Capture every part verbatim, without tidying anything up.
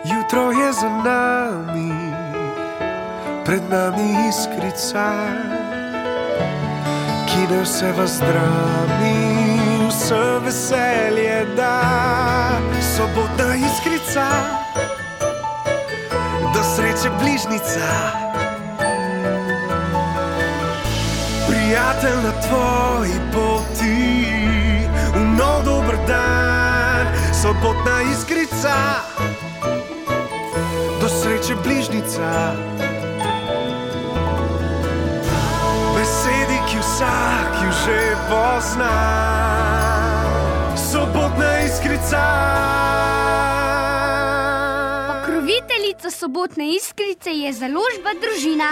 Jutro je za nami, pred nami iskrica, ki ne vse vas zdravi, vse veselje da. Sobotna iskrica, do sreče bližnica, prijatelj na tvoji poti, v nov dober dan. Sobotna iskrica, do sreče bližnica, besedi, ki vsak ju že pozna. Sobotna iskrica. Pokroviteljica Sobotne iskrice je založba Družina.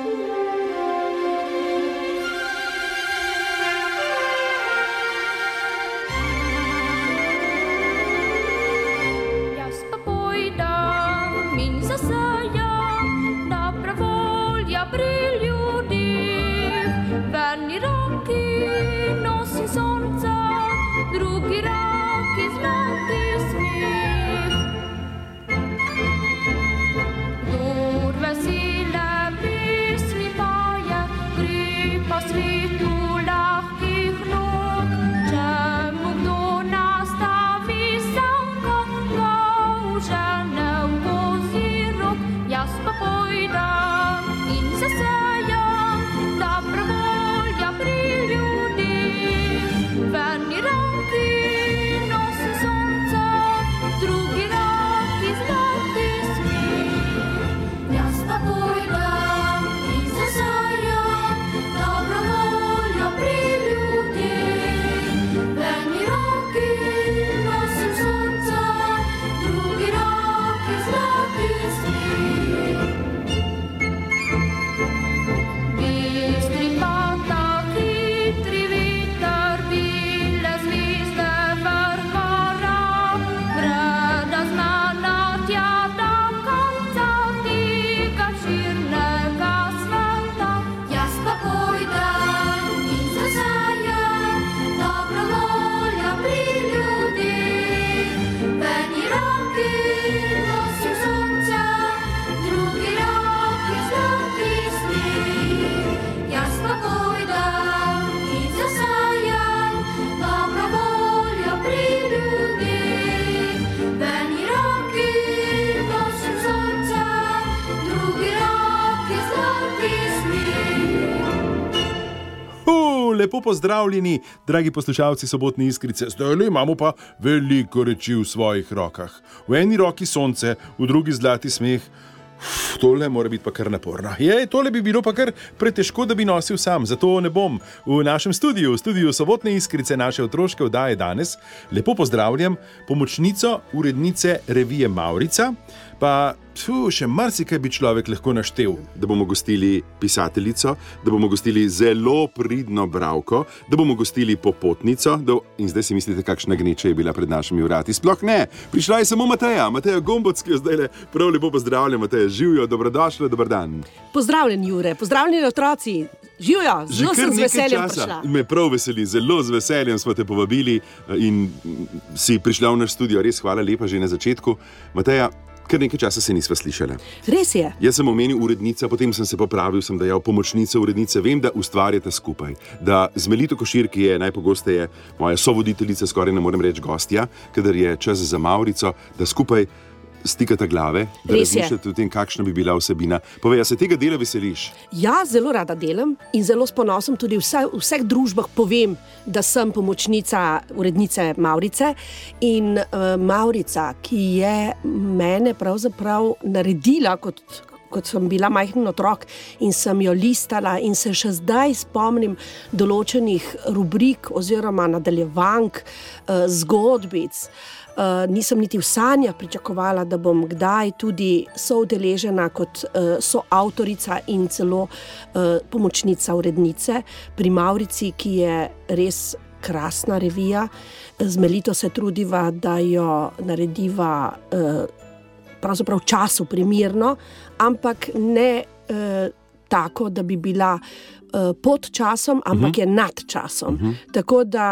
Lepo pozdravljeni, dragi poslušalci Sobotne iskrice. Zdaj imamo pa veliko reči v svojih rokah. V eni roki sonce, v drugi zlati smeh. Uf, tole mora biti pa kar naporno. Je, tole bi bilo pa kar pretežko, da bi nosil sam. Zato ne bom. V našem studiu, v studiu Sobotne iskrice, naše otroške oddaje danes, lepo pozdravljam pomočnico urednice revije Mavrica, pa tu še marsikaj bi človek lahko naštel. Da bomo gostili pisateljico, da bomo gostili zelo pridno bralko, da bomo gostili popotnico. Da... In zdaj si mislite, kakšna gneča je bila pred našimi vrati. Sploh ne, prišla je samo Mateja, Mateja Gomboc, ki jo zdaj prav lepo pozdravljam. Mateja, živijo, dobrodošla, dober dan. Pozdravljen, Jure, pozdravljeni otroci. Živijo, zelo sem z veseljem prišla. Me prav veseli, zelo z veseljem smo te povabili in si prišla v naš studio. Res hvala lepa že na začetku. Mateja, kar nekaj časa se nisva slišala. Res je. Jaz sem omenil urednica, potem sem se popravil, sem dejal pomočnica urednice. Vem, da ustvarjate skupaj. Da z Melito Košir, ki je najpogosteje moja sovoditeljica, skoraj ne morem reči gostja, kadar je čas za Mavrico, da skupaj stikata glave, da razmišljate o tem, kakšna bi bila vsebina. Povej, a se tega dela veseliš? Ja, zelo rada delam in zelo s ponosom tudi vse, v vseh družbah povem, da sem pomočnica urednice Mavrice in uh, Mavrica, ki je mene pravzaprav naredila kot kot sem bila majhen otrok in sem jo listala in se še zdaj spomnim določenih rubrik oziroma nadaljevank, uh, zgodbic. Uh, nisem niti v sanjah pričakovala, da bom kdaj tudi soudeležena kot uh, soavtorica in celo uh, pomočnica urednice pri Mavrici, ki je res krasna revija. Z Melito se trudiva, da jo narediva uh, pravzaprav času primerno, ampak ne uh, tako, da bi bila uh, pod časom, ampak uh-huh. je nad časom. Uh-huh. Tako da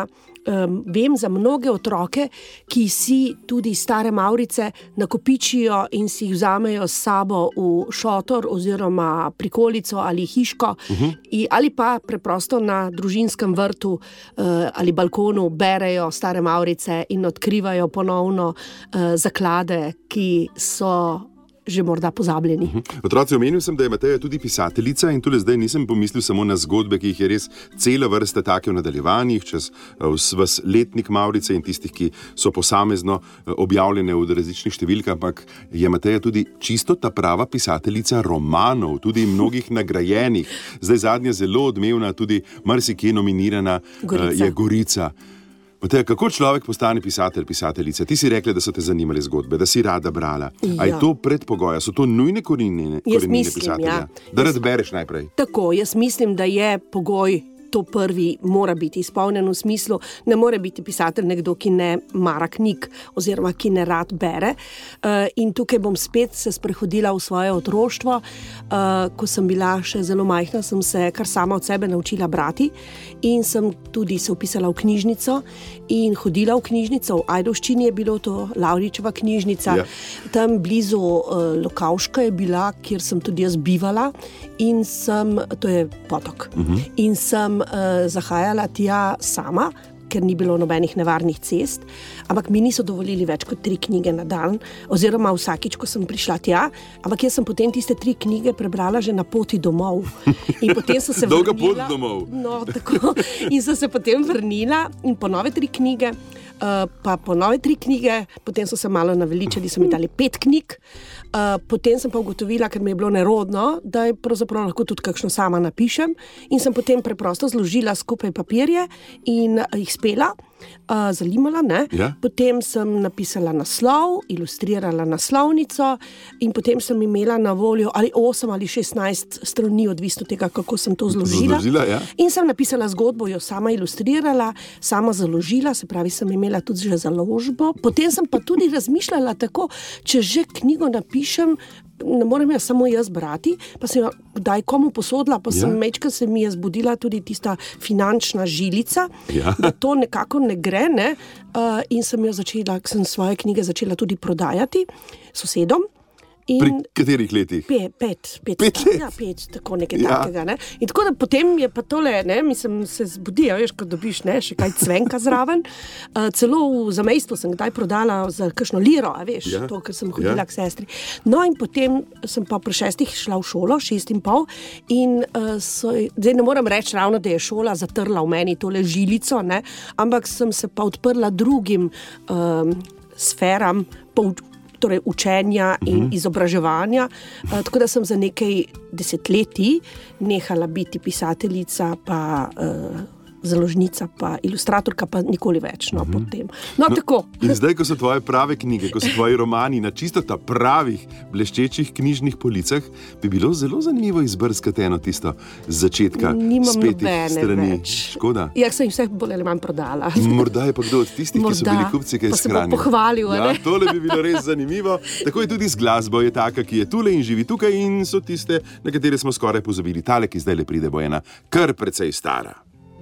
um, vem za mnoge otroke, ki si tudi stare mavrice nakopičijo in si jih vzamejo s sabo v šotor oziroma prikolico ali hiško, uh-huh. in, ali pa preprosto na družinskem vrtu uh, ali balkonu berejo stare mavrice in odkrivajo ponovno uh, zaklade, ki so že morda pozabljeni. Uh-huh. Otroci, omenil sem, da je Mateja tudi pisateljica in tule zdaj nisem pomislil samo na zgodbe, ki jih je res cela vrsta take v nadaljevanjih, čez vas letnik Mavrice in tistih, ki so posamezno objavljene v različnih številkah, ampak je Mateja tudi čisto ta prava pisateljica romanov, tudi mnogih nagrajenih. Zdaj zadnja zelo odmevna, tudi marsikje nominirana Gorica. je Gorica. Mateja, kako človek postane pisatelj, pisateljica? Ti si rekla, da so te zanimale zgodbe, da si rada brala. Ja. A je to predpogoja? So to nujne korenine, korenine pisatelja? Ja. Da rad bereš najprej? Tako, jaz mislim, da je pogoj to prvi mora biti izpolnjen v smislu, ne more biti pisatelj nekdo, ki ne mara knjig oziroma ki ne rad bere. Uh, in tukaj bom spet se sprehodila v svoje otroštvo. Uh, ko sem bila še zelo majhna, sem se kar sama od sebe naučila brati in sem tudi se vpisala v knjižnico in hodila v knjižnico. V Ajdovščini je bilo to Lavričeva knjižnica. Ja. Tam blizu uh, Lokavška je bila, kjer sem tudi jaz bivala in sem, to je potok, uh-huh. in sem uh, zahajala tja sama, ker ni bilo nobenih nevarnih cest, ampak mi niso dovolili več kot tri knjige na dan, oziroma vsakič, ko sem prišla tja, ampak jaz sem potem tiste tri knjige prebrala že na poti domov. In potem sem se Dolga vrnila. pot domov. No, tako. In sem se potem vrnila in po nove tri knjige, uh, pa po nove tri knjige, potem so se malo naveličali, so mi dali pet knjig, uh, potem sem pa ugotovila, ker mi je bilo nerodno, da je pravzaprav lahko tudi kakšno sama napišem in sem potem preprosto zložila skupaj papirje in uh, jih spela, uh, zalimala, ne? Ja. Potem sem napisala naslov, ilustrirala naslovnico in potem sem imela na voljo ali osem ali šestnajst strani, odvisno tega, kako sem to zložila. Zložila, ja. In sem napisala zgodbo, jo sama ilustrirala, sama založila, se pravi, sem imela tudi že založbo. Potem sem pa tudi razmišljala tako, če že knjigo napišem, ne morem jo samo jaz brati, pa sem jo kdaj komu posodila, pa sem Ja. mečka se mi je zbudila tudi tista finančna žilica, Ja. da to nekako ne gre, ne? Uh, in sem jo začela, sem svoje knjige začela tudi prodajati sosedom. In Pri katerih letih? Pe, pet, pet, Pet let? ja, pet, tako nekaj Ja. takega, ne. In tako da potem je pa tole, ne, mislim, se zbudi, a veš, ko dobiš, ne, še kaj cvenka zraven. Uh, celo v zamejstvu sem kdaj prodala za kakšno liro, a veš, Ja. to, ker sem hodila Ja. k sestri. No in potem sem pa pri šestih šla v šolo, šest in pol, in uh, so, zdaj ne moram reči ravno, da je šola zatrla v meni tole žilico, ne, ampak sem se pa odprla drugim um, sferam, pouč, torej učenja in uh-huh. izobraževanja, uh, tako da sem za nekaj desetletij nehala biti pisateljica, pa uh, založnica, pa ilustratorka, pa nikoli več, no, uh-huh. potem. No, no, tako. In zdaj, ko so tvoje prave knjige, ko so tvoji romani na čisto ta pravih, bleščečih knjižnih policah, bi bilo zelo zanimivo izbrskati eno tisto z začetka Nimam spetih nobene strani. več. Škoda. Ja, sem jih vse bolj ali manj prodala. Morda je pa kdo od tistih, ki so Morda. bili kupci, kaj Pa se bo shranil. pohvalil, a Ja, ne? tole bi bilo res zanimivo. Tako je tudi z glasbo, je taka, ki je tule in živi tukaj, in so tiste, na katere smo skoraj pozabili. Tale, ki zdaj le pride, bo ena kar precej stara.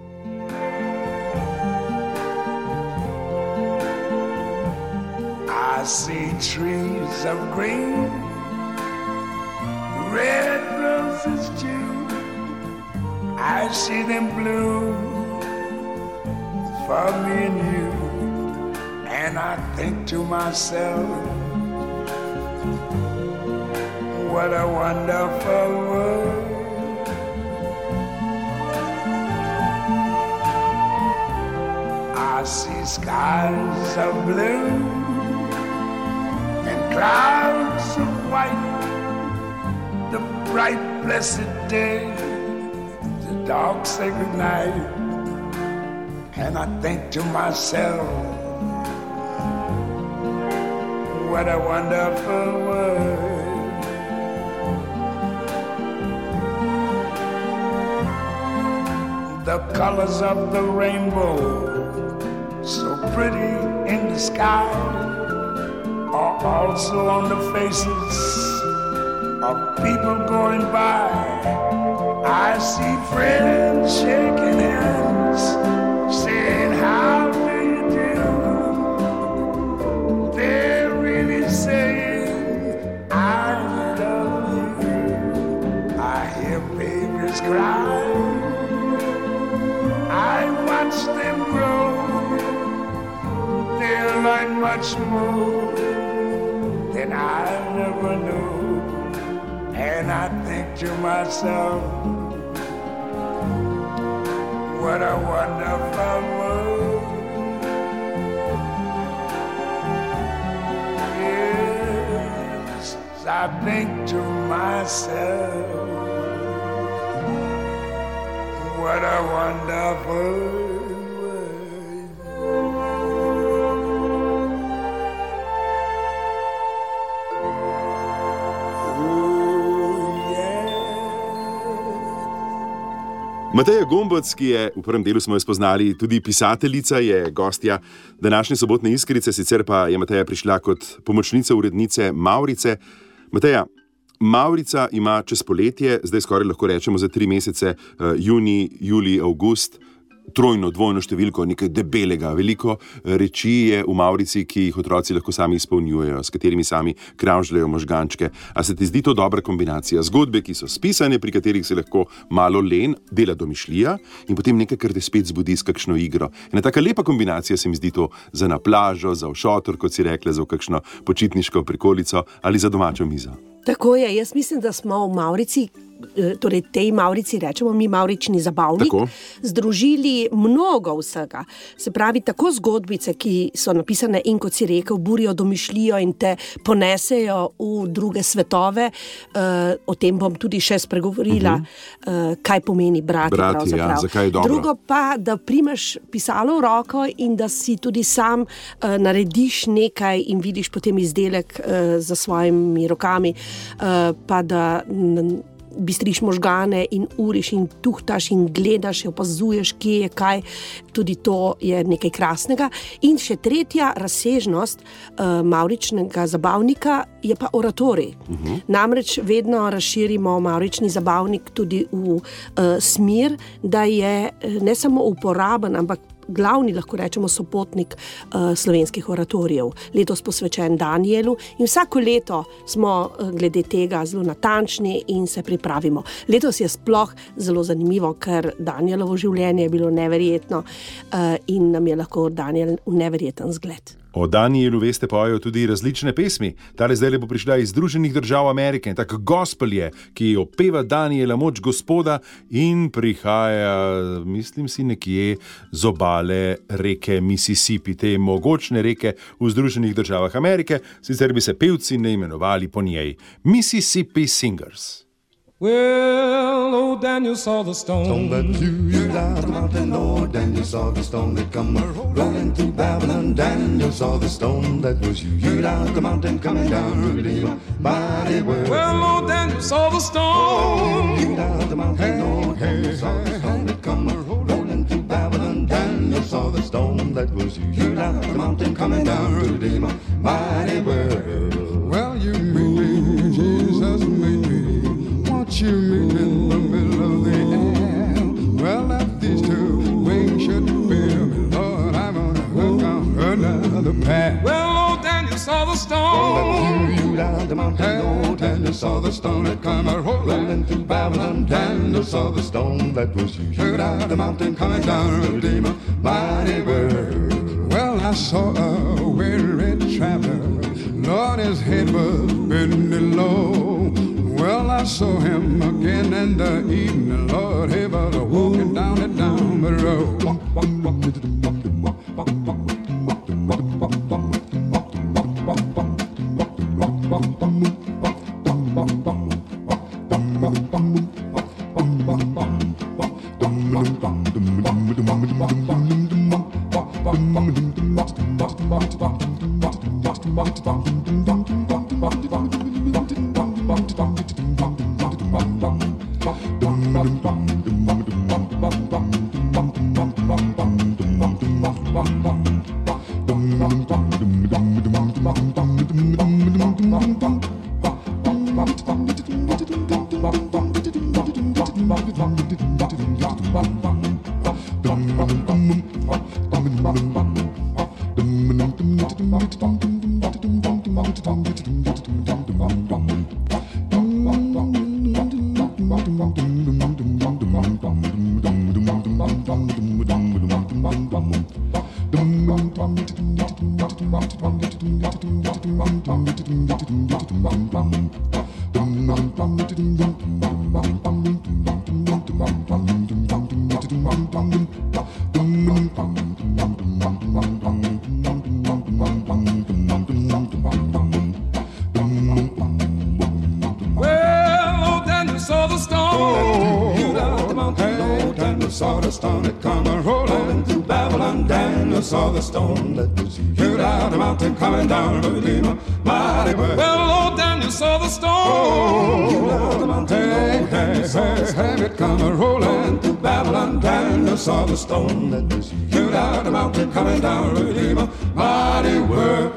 I see trees of green, red roses too. I see them bloom for me and you. And I think to myself, what a wonderful world. I see skies of blue and clouds of white, the bright blessed day, the dark sacred night. And I think to myself, what a wonderful world. The colors of the rainbow, so pretty in the sky, are also on the faces of people going by. I see friends shaking hands, saying how much more than I never knew. And I think to myself, what a wonderful world. Yes, I think to myself, what a wonderful world. Mateja Gombac, ki je, v prvem delu smo jo spoznali, tudi pisateljica, je gostja današnje Sobotne iskrice, sicer pa je Mateja prišla kot pomočnica urednice Mavrice. Mateja, Mavrica ima čez poletje, zdaj skoraj lahko rečemo za tri mesece, junij, julij, avgust, trojno, dvojno številko, nekaj debelega, veliko reči je v Mavrici, ki jih otroci lahko sami izpolnjujejo, s katerimi sami kravžljajo možgančke. A se ti zdi to dobra kombinacija? Zgodbe, ki so spisane, pri katerih se lahko malo len, dela domišljija in potem nekaj, kar te spet zbudi s kakšno igro. Ena taka lepa kombinacija se mi zdi to za na plažo, za v šotor, kot si rekla, za v kakšno počitniško prikolico ali za domačo mizo. Tako je, jaz mislim, da smo v Mavrici, torej tej Mavrici rečemo mi Mavrični zabavnik, tako združili mnogo vsega. Se pravi, tako zgodbice, ki so napisane in, kot si rekel, burijo domišljijo in te ponesejo v druge svetove. Uh, o tem bom tudi še spregovorila, uh-huh. uh, kaj pomeni brati. Brati, ja, zakaj je dobro. Drugo pa, da primeš pisalo v roko in da si tudi sam uh, narediš nekaj in vidiš potem izdelek uh, za svojimi rokami, uh, pa da n- bistriš možgane in uriš in tuhtaš in gledaš, opazuješ, kje je kaj, tudi to je nekaj krasnega. In še tretja razsežnost uh, Mavričnega zabavnika je pa oratorij. Uh-huh. Namreč vedno razširimo Mavrični zabavnik tudi v uh, smer, da je ne samo uporaben, ampak glavni, lahko rečemo, sopotnik uh, slovenskih oratorijev. Letos posvečen Danielu in vsako leto smo uh, glede tega zelo natančni in se pripravimo. Letos je sploh zelo zanimivo, ker Danielovo življenje je bilo neverjetno uh, in nam je lahko Daniel neverjeten zgled. O Danielu, veste, pojejo tudi različne pesmi. Tale zdaj bo prišla iz Združenih držav Amerike in tak gospel je, ki opeva Daniela moč Gospoda in prihaja, mislim si, nekje z obale reke Mississippi, te mogočne reke v Združenih državah Amerike, sicer bi se pevci ne imenovali po njej. Mississippi Singers. Well, old Daniel saw the stone, stone that you down the mountain. Lord, Daniel saw the stone that come rolling through Babylon. Daniel saw the stone that was you down the mountain, coming down to the mighty word. Well, old Daniel saw the stone, you down the mountain. Lord, Daniel saw the stone that come rolling through Babylon. Daniel saw the stone that was you down the mountain, coming down to the mighty word. Well, you made me, Jesus made me. You meet in the middle of the air. Well, if these two wings should fail me, Lord, I'm gonna hook on another path. Well, old Daniel saw the stone, you down the mountain. Old Daniel saw the stone that come a rolling through Babylon. Daniel saw the stone that was you down the mountain, coming down to the mighty word. Well, I saw a weary traveler, Lord, his head was bending low. Well, I saw him again in the evening, Lord, he was walking down and down the road. Dum Well, Daniel saw the storm. You got the mountain. Oh, Daniel saw the storm that come a rolling through Babylon. Daniel saw the storm that was heard out the mountain coming down to the mighty word. Well, oh, Daniel saw the storm. You got the mountain. Hey, hey, hey, hey, it come a rolling through Babylon. Daniel saw the storm that was heard out the mountain coming down to the mighty word.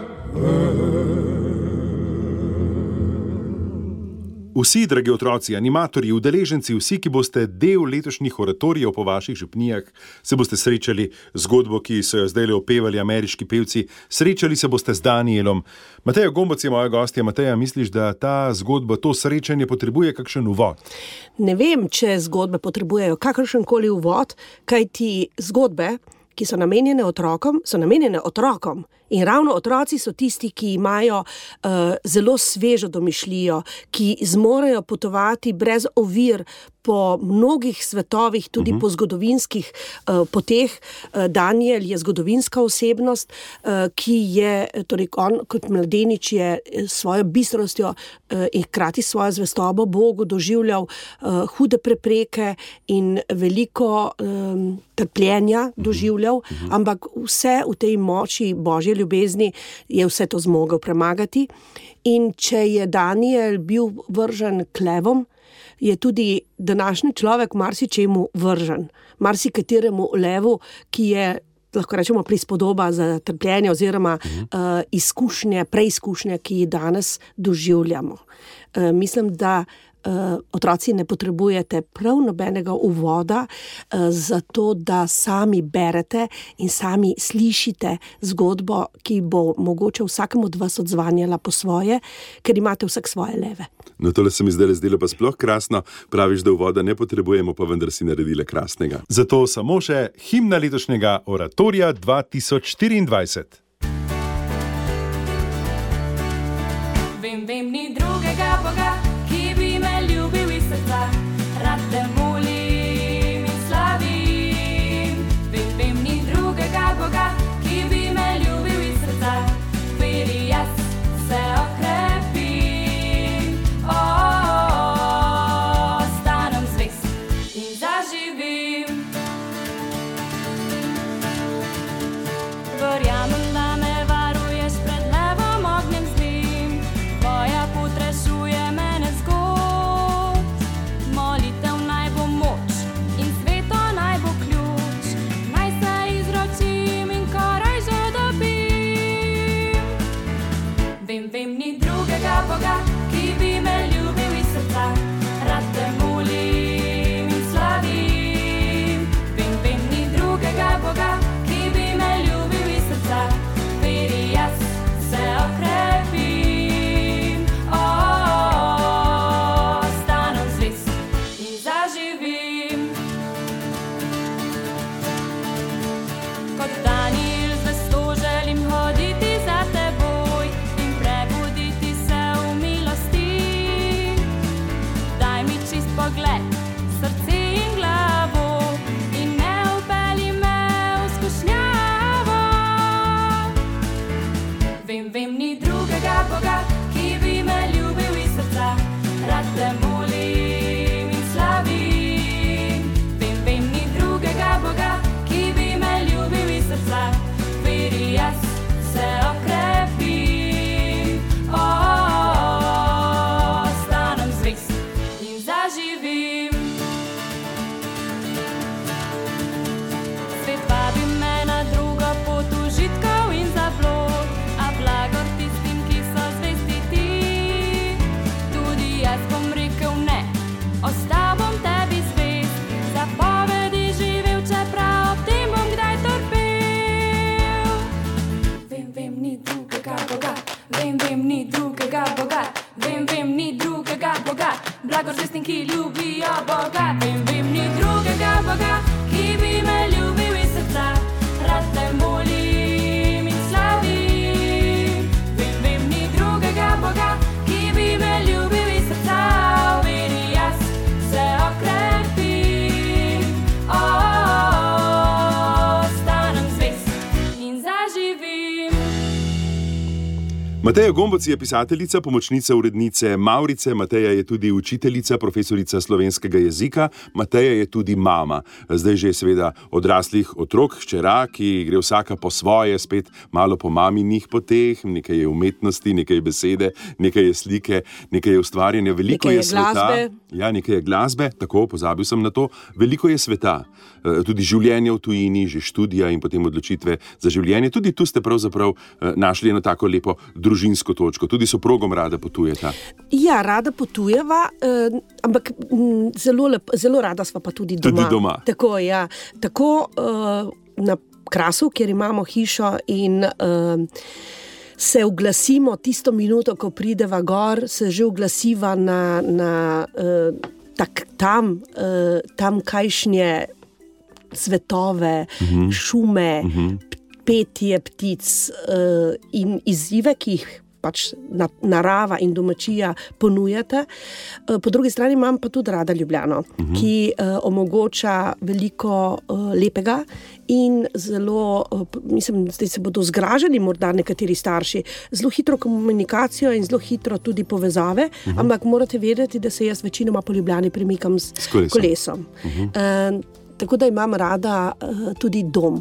Vsi, dragi otroci, animatorji, udeleženci, vsi, ki boste del letošnjih oratorijev po vaših župnijah, se boste srečali z zgodbo, ki so jo zdaj opevali ameriški pevci, srečali se boste z Danielom. Mateja Gombac je moja gostja. Mateja, misliš, da ta zgodba, to srečanje potrebuje kakšen uvod? Ne vem, če zgodbe potrebujejo kakršenkoli uvod, kajti zgodbe, ki so namenjene otrokom, so namenjene otrokom. In ravno otroci so tisti, ki imajo uh, zelo svežo domišljijo, ki zmorejo potovati brez ovir po mnogih svetovih, tudi uh-huh. po zgodovinskih uh, poteh. Uh, Daniel je zgodovinska osebnost, uh, ki je, torej on kot mladenič je svojo bistrostjo uh, in hkrati svojo zvestobo Bogu doživljal uh, hude prepreke in veliko um, trpljenja doživljal, uh-huh. ampak vse v tej moči Božje ljubezni je vse to zmogel premagati. In če je Daniel bil vržen klevom, je tudi današnji človek marsičemu vržen, marsikateremu levu, ki je, lahko rečemo, prispodoba za trpljenje oziroma uh, izkušnje, preizkušnje, ki jih danes doživljamo. Uh, mislim, da Uh, otroci ne potrebujete prav nobenega uvoda uh, za to, da sami berete in sami slišite zgodbo, ki bo mogoče vsakemu od vas odzvanjala po svoje, ker imate vsak svoje leve. No, tole se mi zdaj zdelo pa sploh krasno. Praviš, da uvoda ne potrebujemo, pa vendar si naredile krasnega. Zato samo še himna letošnjega oratorija dva tisoč štiriindvajset. Vem, vem, ni drugega Boga, ki bi me ljubil iz srca, rad te molim in slavim. Vem, vem, ni drugega Boga, ki bi me ljubil iz srca, veri jaz se okrepim. O, ostanem zvest in zaživim. Verjamem, da me varuješ pred levom ognjem zlim, tvoja pot rešuje mene zgod. Molitev naj bo moč in sveto naj bo ključ, naj se izročim in koraj že dobim. Vem, vem, ni drugega Boga, ki bi me ljubil iz srca, rad te molim in slavim. Vem, vem, ni drugega Boga, ki bi me ljubil iz srca, veri jaz se okrepim. O, ostanem zvest in zaživim. Kot Daniel zvesto želim hoditi za teboj in prebuditi se v milosti. Daj mi čist pogled, srce in glavo in ne vpelji me v skušnjavo. Vem, vem, ni drugega Boga, ki bi me ljubil iz srca, rad te molim in slavim. Vem, vem, ni drugega Boga, ki bi me ljubil iz srca, veri jaz se okrepim. O, ostanem zvest in zaživim. Svet vabi me na drugo pot užitkov in zablod, a blagor tistim, ki so zvesti ti. Tudi jaz bom rekel ne, ostal bom tebi zvest, zapovedi živel, čeprav ob tem bom kdaj trpel. Vem, vem, ni drugega Boga, vem, vem, ni drugega Boga, vem, vem, ni drugega Boga, blagor zvestim, ki ljubijo Boga. Vem, vem, ni drugega Boga, ki bi me ljubil iz srca, rad te molim in slavim. Mateja Gomboc je pisateljica, pomočnica urednice Mavrice, Mateja je tudi učiteljica, profesorica slovenskega jezika, Mateja je tudi mama. Zdaj že seveda odraslih otrok, hčera, ki gre vsaka po svoje, spet malo po maminih poteh, nekaj je umetnosti, nekaj je besede, nekaj je slike, nekaj je ustvarjanja, veliko nekaj je, je sveta. glasbe. Ja, nekaj je glasbe, tako, pozabil sem na to, veliko je sveta. Tudi življenje v tujini, že študija in potem odločitve za življenje. Tudi tu ste pravzaprav našli eno tako lepo družinsko točko. Tudi soprogom rada potujeta. Ja, rada potujeva, eh, ampak m, zelo, lep, zelo rada sva pa tudi doma. Tudi doma. Tako, ja. Tako eh, na Krasu, kjer imamo hišo in eh, se oglasimo tisto minuto, ko prideva gor, se že oglasiva na, na eh, tak, tam, eh, tam kajšnje cvetove, uh-huh. šume, uh-huh. petje ptic uh, in izzive, ki jih pač na, narava in domačija ponujate. Uh, po drugi strani imam pa tudi rada Ljubljano, uh-huh. ki uh, omogoča veliko uh, lepega in zelo, uh, mislim, zdaj se bodo zgražali morda nekateri starši, zelo hitro komunikacijo in zelo hitro tudi povezave, uh-huh. ampak morate vedeti, da se jaz večinoma po Ljubljani premikam s, s kolesom. kolesom. Uh-huh. Uh, Tako da imam rada uh, tudi dom.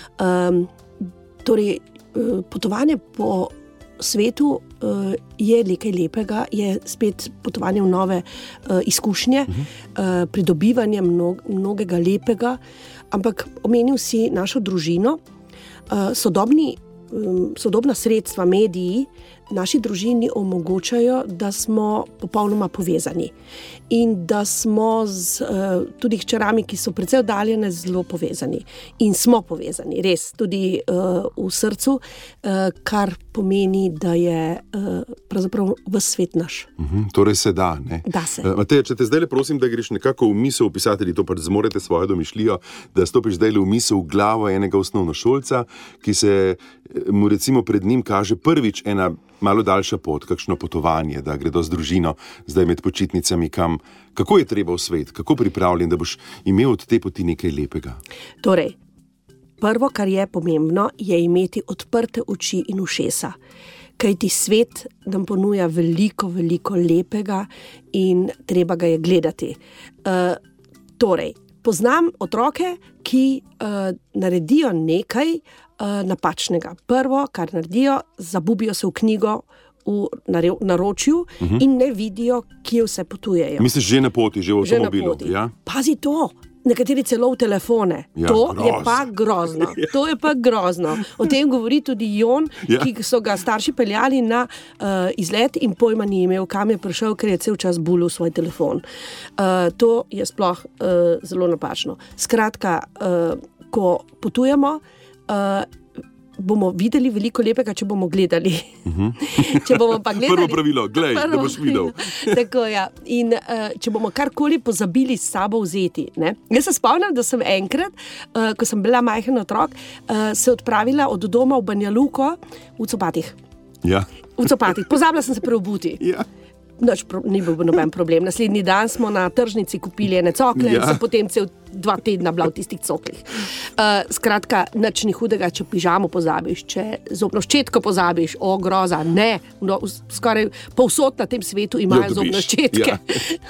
Um, torej, uh, potovanje po svetu uh, je nekaj lepega, je spet potovanje v nove uh, izkušnje, uh-huh. uh, pridobivanje mnog, mnogega lepega, ampak omenil si našo družino. Uh, sodobni, um, sodobna sredstva, mediji naši družini omogočajo, da smo popolnoma povezani in da smo z, uh, tudi hčerami, ki so precej oddaljene, zelo povezani. In smo povezani, res, tudi uh, v srcu, uh, kar pomeni, da je uh, pravzaprav ves svet naš. Uhum, torej se da, ne? Da se. Uh, Mateja, če te zdaj le prosim, da greš nekako v misel, pisatelji to pač zmorete svojo domišljijo, da stopiš zdaj le v misel v glavo enega osnovnošolca, ki se mu recimo pred njim kaže prvič ena malo daljša pot, kakšno potovanje, da gredo z družino zdaj med počitnicami kam. Kako je treba v svet, kako pripravljen, da boš imel od te poti nekaj lepega? Torej, prvo, kar je pomembno, je imeti odprte oči in ušesa. Kajti svet nam ponuja veliko, veliko lepega in treba ga je gledati. Uh, torej, poznam otroke, ki uh, naredijo nekaj uh, napačnega. Prvo, kar naredijo, zabubijo se v knjigo v naročju uh-huh. in ne vidijo, kje vse potujejo. Misliš, že na poti, že v avtomobilu? Ja? Pazi to! Nekateri celo v telefone. Ja, to groz. je pa grozno. To je pa grozno. O tem govori tudi Jon, ja. ki so ga starši peljali na uh, izlet in pojma ni imel, kam je prišel, ker je cel čas bulil svoj telefon. Uh, to je sploh uh, zelo napačno. Skratka, uh, ko potujemo, uh, bomo videli veliko lepega, če bomo gledali. Uh-huh. Če bomo pa gledali... Prvo pravilo, glej, da boš videl. Tako, ja. In uh, če bomo karkoli pozabili s sabo vzeti. Ne? Jaz se spomnim, da sem enkrat, uh, ko sem bila majhen otrok, uh, se odpravila od doma v Banjaluko v copatih. Ja. V copatih. Pozabila sem se preobuti. Ja. Noč, ni bil noben problem. Naslednji dan smo na tržnici kupili ene cokle ja. in se potem cel dva tedna bila v tistih coklih. Uh, skratka, nič ni hudega, če pižamo pozabiš, če zobno ščetko pozabiš, o groza, ne. No, skoraj povsod na tem svetu imajo jo, zobne ščetke. Ja.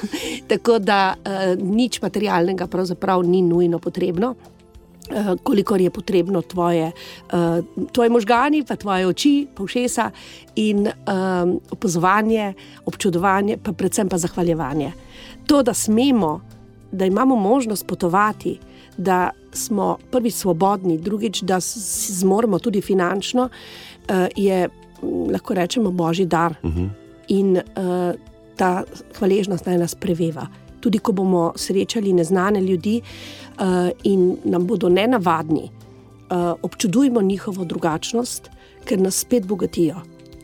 Tako da uh, nič materialnega pravzaprav ni nujno potrebno. Uh, kolikor je potrebno tvoje, uh, tvoje možgani, pa tvoje oči, pa ušesa in um, opazovanje, občudovanje, pa predvsem pa zahvaljevanje. To, da smemo, da imamo možnost potovati, da smo prvič svobodni, drugič, da si zmoremo tudi finančno, uh, je, lahko rečemo, božji dar. Uh-huh. In uh, ta hvaležnost naj nas preveva. Tudi ko bomo srečali neznane ljudi uh, in nam bodo nenavadni, uh, občudujmo njihovo drugačnost, ker nas spet bogatijo.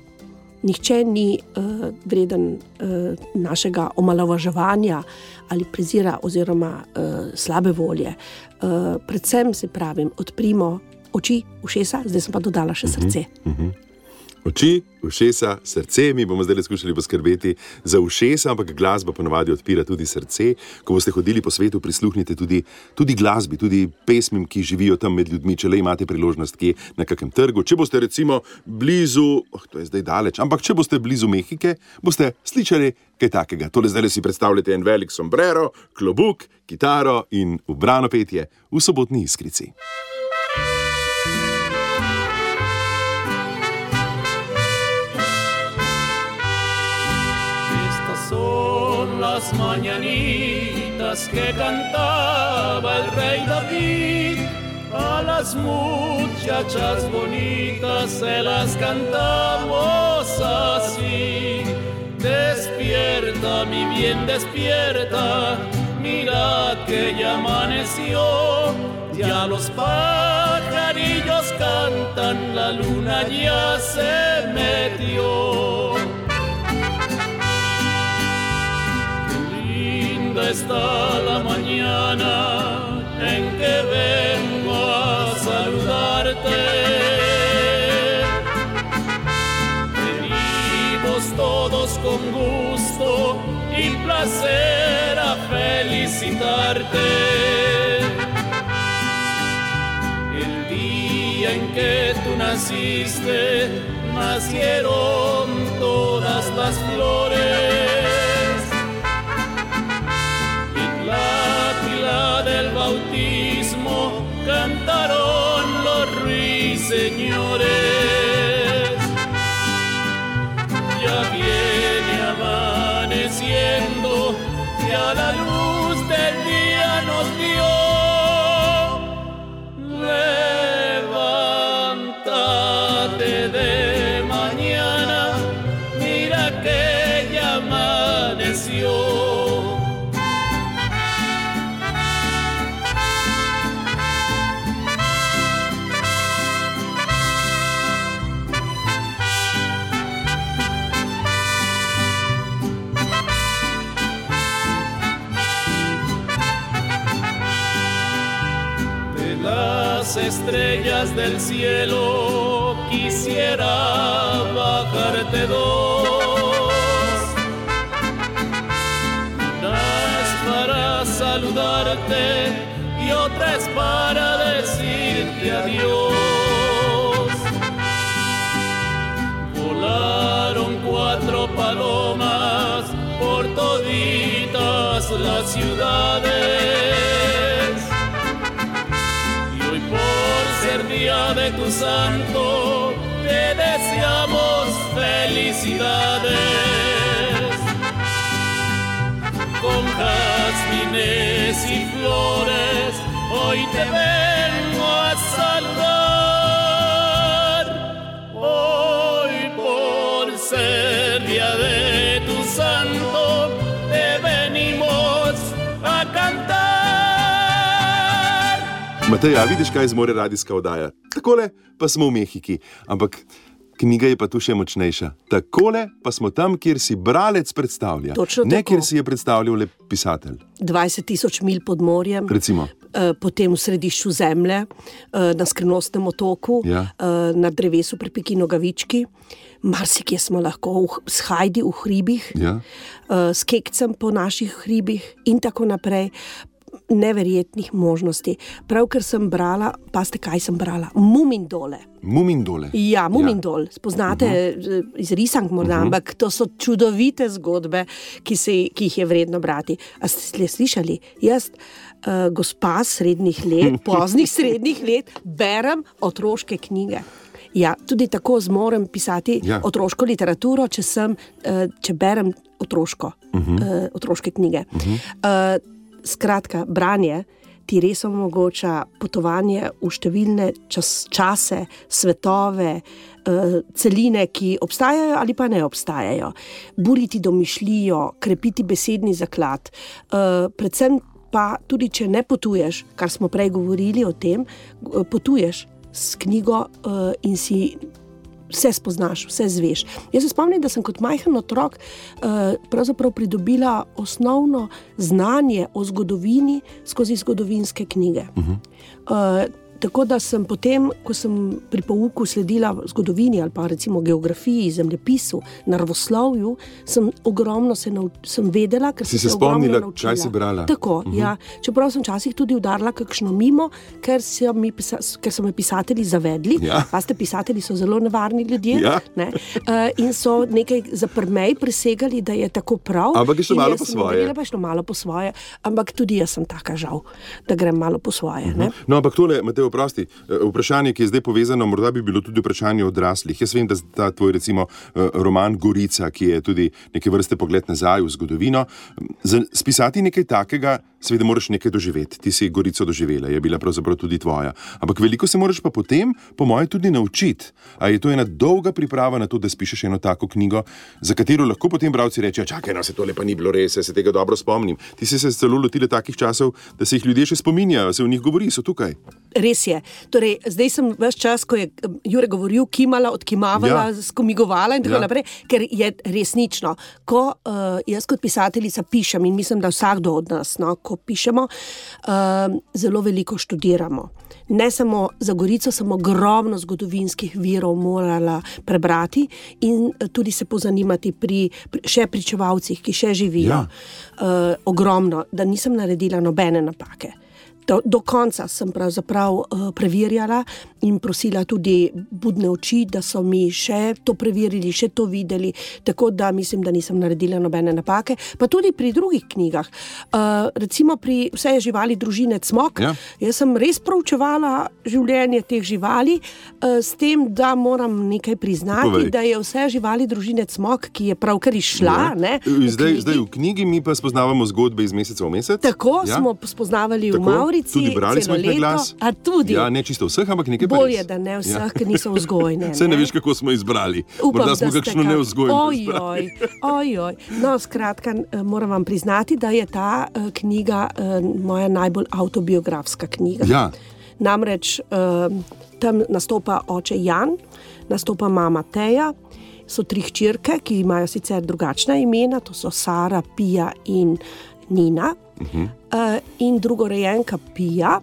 Nihče ni uh, vreden uh, našega omalovaževanja ali prezira oziroma uh, slabe volje. Uh, predvsem se pravim, odprimo oči, ušesa, zdaj sem pa dodala še srce. Uh-huh, uh-huh. Oči, ušesa, srce, mi bomo zdaj skušali poskrbeti za ušesa, ampak glasba ponavadi odpira tudi srce. Ko boste hodili po svetu, prisluhnite tudi, tudi glasbi, tudi pesmim, ki živijo tam med ljudmi, če le imate priložnost kje na kakem trgu. Če boste recimo blizu, oh, to je zdaj daleč, ampak če boste blizu Mehike, boste slišali kaj takega. Tole zdaj si predstavljate en velik sombrero, klobuk, kitaro in ubrano petje v Sobotni Iskrici. Las mañanitas que cantaba el rey David, a las muchachas bonitas se las cantamos así. Despierta, mi bien, despierta, mira que ya amaneció, ya los pajarillos cantan, la luna ya se metió. Está la mañana en que vengo a saludarte. Venimos todos con gusto y placer a felicitarte. El día en que tú naciste, nacieron todas las flores. Del bautismo cantaron los ruiseñores. Ya viene amaneciendo, ya la luz del día nos dio. Levántate de mañana, mira que ya amaneció. Estrellas del cielo quisiera bajarte dos, una es para saludarte y otra es para decirte adiós. Volaron cuatro palomas por toditas las ciudades. Día de tu santo, te deseamos felicidades. Con jazmines y flores, hoy te vengo a saludar. Hoy por ser día de tu santo, te venimos a cantar. Matej, a vidiš, kaj zmore radijska oddaja? Takole pa smo v Mehiki, ampak knjiga je pa tu še močnejša. Takole pa smo tam, kjer si bralec predstavlja. Točno ne, tako. Kjer si je predstavljal le pisatelj. dvajset tisoč milj pod morjem, Recimo. eh, potem v središču zemlje, eh, na skrivnostnem otoku, Ja. eh, na drevesu pri Piki Nogavički. Marsikje smo lahko, v, s Hajdi v hribih, Ja. eh, s Kekcem po naših hribih in tako naprej. Neverjetnih možnosti. Pravkar sem brala, pa ste kaj sem brala? Mumindole. Mumindole. Ja, Mumindol. Spoznate uh-huh. iz risank morda, uh-huh. ampak to so čudovite zgodbe, ki, se, ki jih je vredno brati. A ste slišali? Jaz, uh, gospa srednjih let, poznih srednjih let, berem otroške knjige. Ja, tudi tako zmorem pisati Ja. otroško literaturo, če, sem, uh, če berem otroško, Mhm. uh, otroške knjige. Mhm. Uh, Skratka, branje ti res omogoča potovanje v številne čas, čase, svetove, uh, celine, ki obstajajo ali pa ne obstajajo. Buriti domišljijo, krepiti besedni zaklad. Uh, predvsem pa tudi, če ne potuješ, kar smo prej govorili o tem, potuješ s knjigo uh, in si vse spoznaš, vse zveš. Jaz se spomnim, da sem kot majhen otrok uh, pravzaprav pridobila osnovno znanje o zgodovini skozi zgodovinske knjige. Uh-huh. Uh, tako da sem potem, ko sem pri pouku sledila zgodovini ali pa recimo geografiji, zemljepisu, naravoslovju, sem ogromno se, nau, sem vedela, ker si sem se se ogromno spomnila, naučila. kaj si brala. Tako, uh-huh. ja. Čeprav sem včasih tudi udarila kakšno mimo, ker so, mi, ker so me pisatelji zavedli. Ja. Paste, pisatelji so zelo nevarni ljudje. Ja. Ne? Uh, in so nekaj zaprmej presegali, da je tako prav. Ampak je šlo In malo jaz po sem svoje. verjela, pa je šlo malo po svoje. Ampak tudi jaz sem taka žal, da grem malo po svoje. Ne? No, ampak tole, Matej, oprosti, vprašanje, ki je zdaj povezano, morda bi bilo tudi vprašanje odraslih. Jaz vem, da ta tvoj recimo roman Gorica, ki je tudi neke vrste pogled nazaj v zgodovino, spisati nekaj takega, seveda moraš nekaj doživeti. Ti si Gorico doživela, je bila pravzaprav tudi tvoja. Ampak veliko se moraš pa potem, po moje, tudi naučiti. A je to ena dolga priprava na to, da spišeš eno tako knjigo, za katero lahko potem bralci rečejo, čakaj, no, se tole pa ni bilo res, se tega dobro spomnim. Ti si se celo lotila takih časov, da se jih ljudje še spominjajo, se v njih govori, so tukaj. Res je. Torej, zdaj sem ves čas, ko je Jure govoril, kimala, odkimavala, Ja. skomigovala in tako Ja. naprej, ker je resnično. Ko uh, jaz kot pisateljica pišem in mislim, da vsakdo od nas, no, ko pišemo, uh, zelo veliko študiramo. Ne samo za Gorico, sem ogromno zgodovinskih virov morala prebrati in tudi se pozanimati pri, pri še pričevalcih, ki še živijo. Ja. Uh, ogromno, da nisem naredila nobene napake. Do, do konca sem pravzaprav uh, preverjala in prosila tudi budne oči, da so mi še to preverili, še to videli, tako da mislim, da nisem naredila nobene napake. Pa tudi pri drugih knjigah. Uh, recimo pri Vse je živali družine Cmok. Ja. Jaz sem res proučevala življenje teh živali, uh, s tem, da moram nekaj priznati, Povej. da je Vse živali družine Cmok, ki je pravkar izšla. Ja. Ne, v Zdaj, knjigi. zdaj v knjigi mi pa spoznavamo zgodbe iz meseca v mesec. Tako Ja. smo spoznavali v Tako, Mavrici, tudi brali smo celo jih na leto. glas. A tudi. Ja, ne čisto vseh, ampak nekaj pa Bolje, res. da ne vseh, Ja. ker niso vzgojne. Saj ne veš, kako smo izbrali. Upam, Morda smo da ste kakšno kak- nevzgojno Ojoj, ojoj. No, skratka, eh, moram vam priznati, da je ta uh, knjiga uh, moja najbolj avtobiografska knjiga. Ja. Namreč uh, tam nastopa oče Jan, nastopa mama Teja, so tri hčerke, ki imajo sicer drugačna imena, to so Sara, Pija in Nina. Uh-huh. Uh, in drugorojenka Pija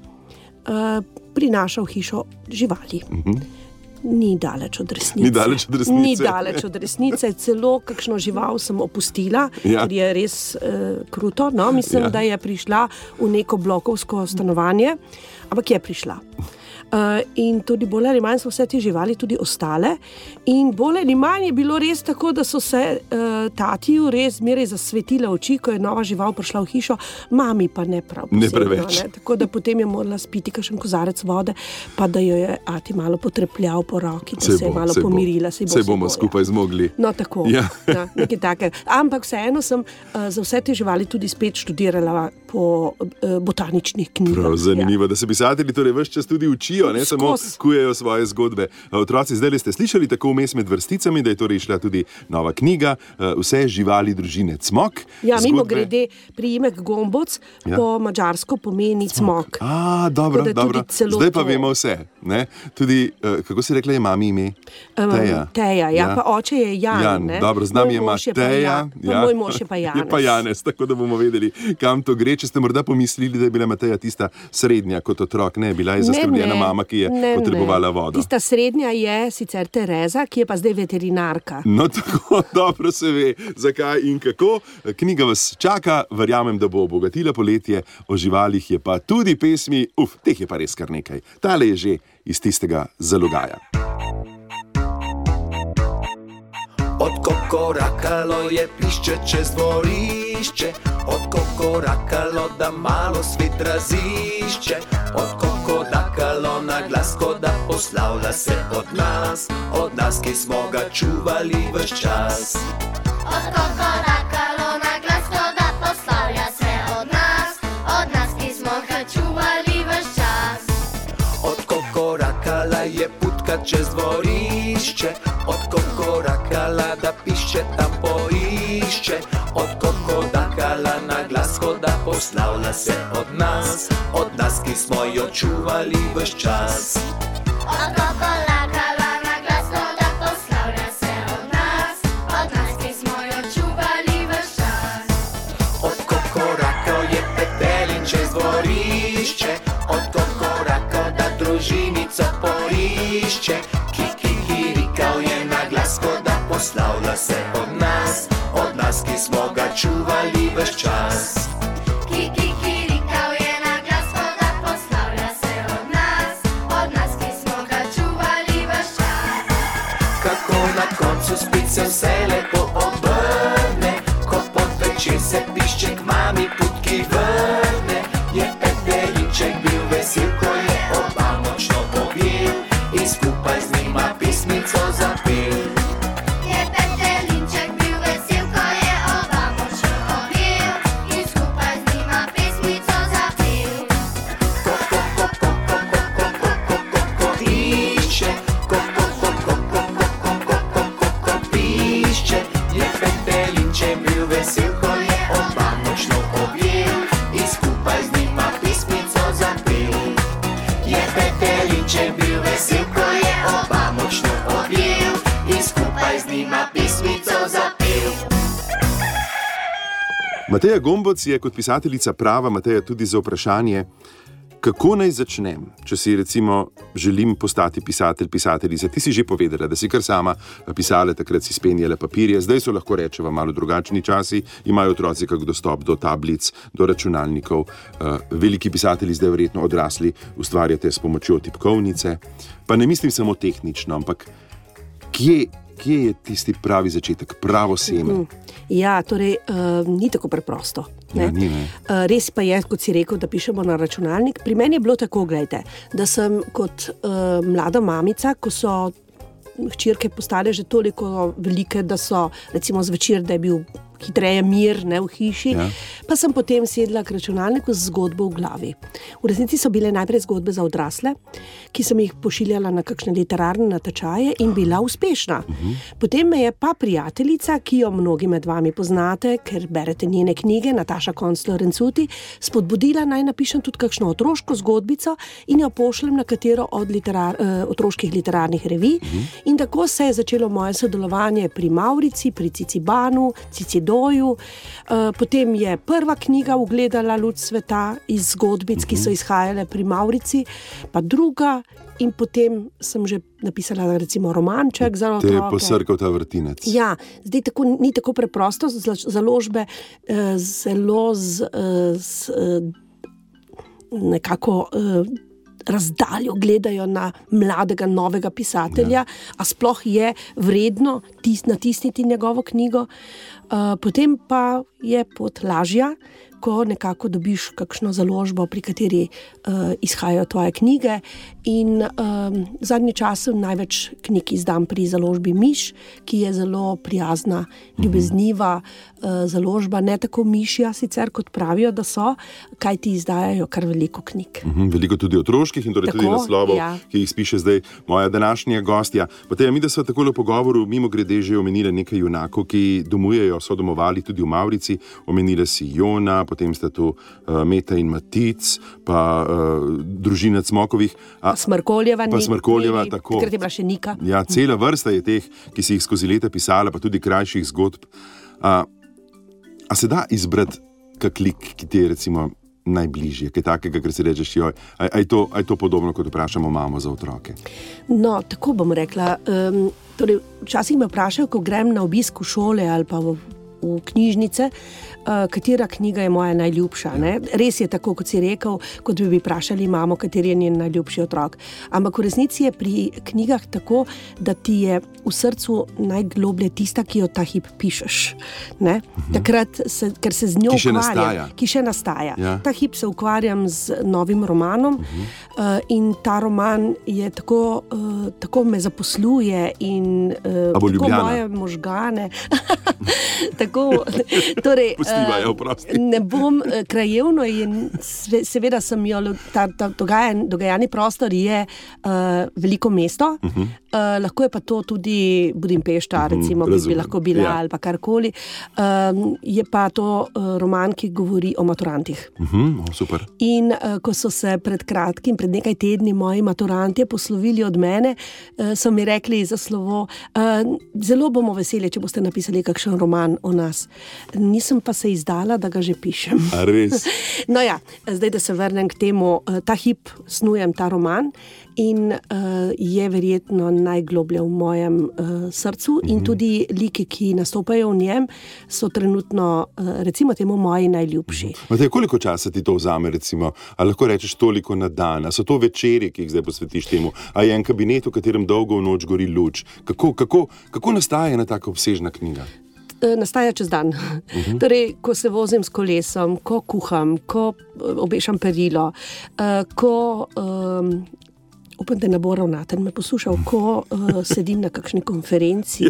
uh, prinaša v hišo živali. Uh-huh. Ni daleč od resnice. Ni daleč od resnice. Ni daleč od resnice. Celo kakšno žival sem opustila, Ja. ker je res uh, kruto. No? Mislim, Ja. da je prišla v neko blokovsko stanovanje, ampak je prišla. Uh, in tudi bolj ali manj so vse te živali tudi ostale. In bolj ali manj je bilo res tako, da so se uh, tatiju res zmeraj zasvetile oči, ko je nova žival prišla v hišo, mami pa ne prav Ne posebno, preveč. ne. Tako da potem je morala spiti kakšen kozarec vode, pa da jo je ati malo potrepljal po roki, da Saj se je bo, malo saj bo. pomirila. Saj bo, Saj saj bomo bo, ja. skupaj zmogli. No, tako. Ja. Ja, nekaj takega. Ampak vseeno sem uh, za vse te živali tudi spet študirala po uh, botaničnih knjigah. Prav zanimivo, da se pisatelji torej ves čas tudi učijo, ne samo Skozi. kujejo svoje zgodbe. Otroci, zdaj ste slišali tako vmes med vrsticami, da je torej išla tudi nova knjiga Vse živali družine Cmok. Ja, Zgodbe- mimo grede, priimek Gomboc Ja. ja. po madžarsko pomeni cmok. A, dobro, Tako da dobro. tudi celo Zdaj pa to. vemo vse. Ne? Tudi, uh, kako si rekla, je mami ime? Um, Teja. Teja, ja, pa oče je Jan. Jan, ne. dobro, z nami je Moj mož pa Mateja. Ja, pa moj mož je pa Janez. Je pa Janez, tako da bomo vedeli, kam to gre. Če ste morda pomislili, da je bila Mateja tista srednja kot otrok, ne, bila je zaskrbljena mama, ki je ne, potrebovala ne. vodo. Tista srednja je sicer Tereza, ki je pa zdaj veterinarka. No, tako dobro se ve, zakaj in kako. Knjiga vas čaka, verjamem, da bo obogatila poletje, o živalih je pa tudi pesmi, uf, teh je pa res kar nekaj. Tale je že iz tistega zalogaja. Odkokorakalo je pišče čez dvorišče, odkokorakalo da malo svet razišče, odkokorakalo na glas, ko da poslavlja se od nas, od nas, ki smo ga čuvali ves čas. Odkokorakalo na glas, ko da poslavlja se od nas, od nas, ki smo ga čuvali ves čas. Odkokorakala je putka čez dvorišče, odkokorakala da pišče tam poišče, odkokorakala na glas, ko da poslavlja se od nas, od nas, ki smo jo čuvali ves čas. Odkokorakala na glas, ko da poslavlja se od nas, od nas, ki smo jo čuvali ves čas. Odkokorakal je petelin čez dvorišče, odkokorakal da druži sonce poišče, kikirikal je na glas, ko da poslavlja se od nas, od nas, ki smo ga čuvali ves čas. Kikirikal je na glas, ko da poslavlja se od nas, od nas, ki smo ga čuvali ves čas. Kako na koncu spit se vse lepo obrne, ko pod večer se pišček mami putki vrne. Je Petelinček bil vesel, ko je oba močno objel in skupaj z njima pismico zapel. Je Petelinček bil vesel, ko je oba močno objel in skupaj z njima pesmico zapel. Ko, ko, ko, ko, ko, ko, ko, ko, ko, ko, ko, išče, ko, ko, ko, ko, ko, ko, ko, ko, ko, ko, ko, pišče. Je Petelinček bil vesel, ko je oba močno objel in skupaj z njima pismico zapel. Je Petelinček bil vesel, ko je oba močno objel in skupaj z njima pismico zapel. Mateja Gomboc je kot pisateljica prava, Mateja, tudi za vprašanje, kako naj začnem, če si recimo želim postati pisatelj, pisateljica. Ti si že povedala, da si kar sama pisala, takrat si spenjala papirje, zdaj so lahko rečeva malo drugačni časi, imajo otroci kak dostop do tablic, do računalnikov. Veliki pisatelji zdaj verjetno odrasli ustvarjate s pomočjo tipkovnice. Pa ne mislim samo tehnično, ampak kje, kje je tisti pravi začetek, pravo seme? Ja, torej uh, ni tako preprosto. Ne? Ja, ni, ne. Uh, res pa je, kot si rekel, da pišemo na računalnik. Pri meni je bilo tako, gledajte, da sem kot uh, mlada mamica, ko so hčerke postale že toliko velike, da so recimo zvečer, da je bil hitreje mir, ne, v hiši, ja. Pa sem potem sedla k računalniku z zgodbo v glavi. V resnici so bile najprej zgodbe za odrasle, ki sem jih pošiljala na kakšne literarne natečaje in bila uspešna. Uh-huh. Potem me je pa prijateljica, ki jo mnogi med vami poznate, ker berete njene knjige, Nataša Konc-Lorenzuti, spodbudila, naj napišem tudi kakšno otroško zgodbico in jo pošljem na katero od literar, eh, otroških literarnih revij. Uh-huh. In tako se je začelo moje sodelovanje pri Mavrici, pri Cicibanu, Cicidoju. Uh, potem je prva knjiga ugledala luč sveta iz zgodbic, ki so izhajale pri Mavrici, pa druga in potem sem že napisala recimo romanček za otroke. Te je posrkal ta vrtinec. Ja, zdaj tako, ni tako preprosto, založbe eh, zelo z, eh, z eh, nekako eh, razdaljo gledajo na mladega, novega pisatelja, ja. A sploh je vredno tis, natisniti njegovo knjigo. Uh, potem pa je pot lažja, ko nekako dobiš kakšno založbo, pri kateri uh, izhajajo tvoje knjige. In um, zadnji čas največ knjig izdam pri založbi Miš, ki je zelo prijazna, ljubezniva uh, založba, ne tako mišja sicer, kot pravijo, da so, kaj ti izdajajo kar veliko knjig. Uhum, veliko tudi otroških in torej tako, tudi naslovov, ja. Ki jih spiše zdaj moja današnja gostja. Potem mi, da sva takole v pogovoru mimo grede že omenila nekaj junakov, ki domujejo, so domovali tudi v Mavrici, omenila si Jona, potem sta tu uh, Meta in Matic, pa uh, družina Cmokovih. A, Smrkoljeva, pa Smrkoljeva, ni, tako. Takrat je bila še Nika. Ja, cela vrsta je teh, ki si jih skozi leta pisala, pa tudi krajših zgodb. A, a se da izbrati kak lik, ki ti je recimo najbližje, kaj takega, ker si rečeš, joj, a, a, je to, a je to podobno, kot vprašamo mamo za otroke? No, tako bom rekla. Um, torej, včasih me vprašajo, ko grem na obisk v šole ali pa v, v knjižnice, uh, katera knjiga je moja najljubša. Ne? Res je tako, kot si rekel, kot bi bi vprašali mamo, kateri je njen najljubši otrok. Ampak v resnici je pri knjigah tako, da ti je v srcu najgloblje tista, ki jo ta hip pišeš. Ne? Uh-huh. Takrat, se, ker se z njo ki še ukvarjam, nastaja. Ki še nastaja. Ja. Ta hip se ukvarjam z novim romanom, uh-huh. uh, in ta roman je tako, uh, tako me zaposluje in uh, tako Ljubljana? Moje možgane. Tako, torej, uh, ne bom uh, krajevno in sve, seveda sem jo, ta, ta dogajan, dogajani prostor je uh, veliko mesto, uh-huh. uh, lahko je pa to tudi Budimpešta, uh-huh, recimo, bi, bi lahko bila, ja. Ali pa karkoli. Um, je pa to uh, roman, ki govori o maturantih. Uh-huh, oh, super. In uh, ko so se pred kratkim, pred nekaj tedni moji maturantje poslovili od mene, uh, so mi rekli za slovo, uh, zelo bomo veseli, če boste napisali kakšen roman o nas. Nisem pa se izdala, da ga že pišem. A res? No ja, zdaj, da se vrnem k temu, ta hip snujem ta roman in uh, je verjetno najgloblje v mojem uh, srcu in tudi liki, ki nastopajo v njem, so trenutno, uh, recimo temu, moji najljubši. Matej, koliko časa ti to vzame, recimo? A lahko rečeš toliko na dan? A so to večeri, ki jih zdaj posvetiš temu? A je en kabinet, v katerem dolgo v noč gori luč? Kako, kako, kako nastaja ena taka obsežna knjiga? Nastaja čez dan. Uh-huh. Torej, ko se vozim s kolesom, ko kuham, ko obešam perilo, uh, ko... Um, upam, da ne bo ravnatelj me poslušal, ko uh, sedim na kakšni konferenci.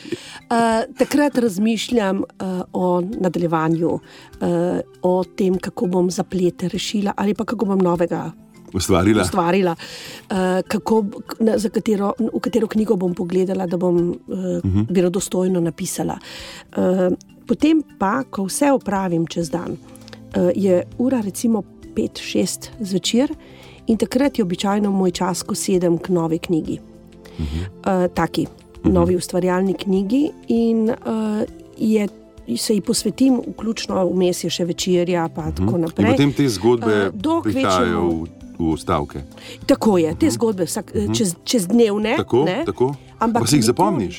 Uh, takrat razmišljam uh, o nadaljevanju, uh, o tem, kako bom zaplete rešila ali pa kako bom novega ustvarila, ustvarila uh, kako, na, za katero, v katero knjigo bom pogledala, da bom uh, uh-huh. verodostojno napisala. Uh, potem pa, ko vse opravim čez dan, uh, je ura recimo pet, šest zvečer, in takrat je običajno moj čas, ko sedem k novi knjigi. Uh-huh. Uh, taki, uh-huh. novi ustvarjalni knjigi in uh, je, se ji posvetim, vključno vmes je še večerja, pa uh-huh. tako naprej. In potem te zgodbe uh, prihajajo kvečemo... v, v stavke. Tako je, te uh-huh. zgodbe vsak, uh-huh. čez, čez dnevne. Tako, ne? tako. Ampak pa si jih zapomniš?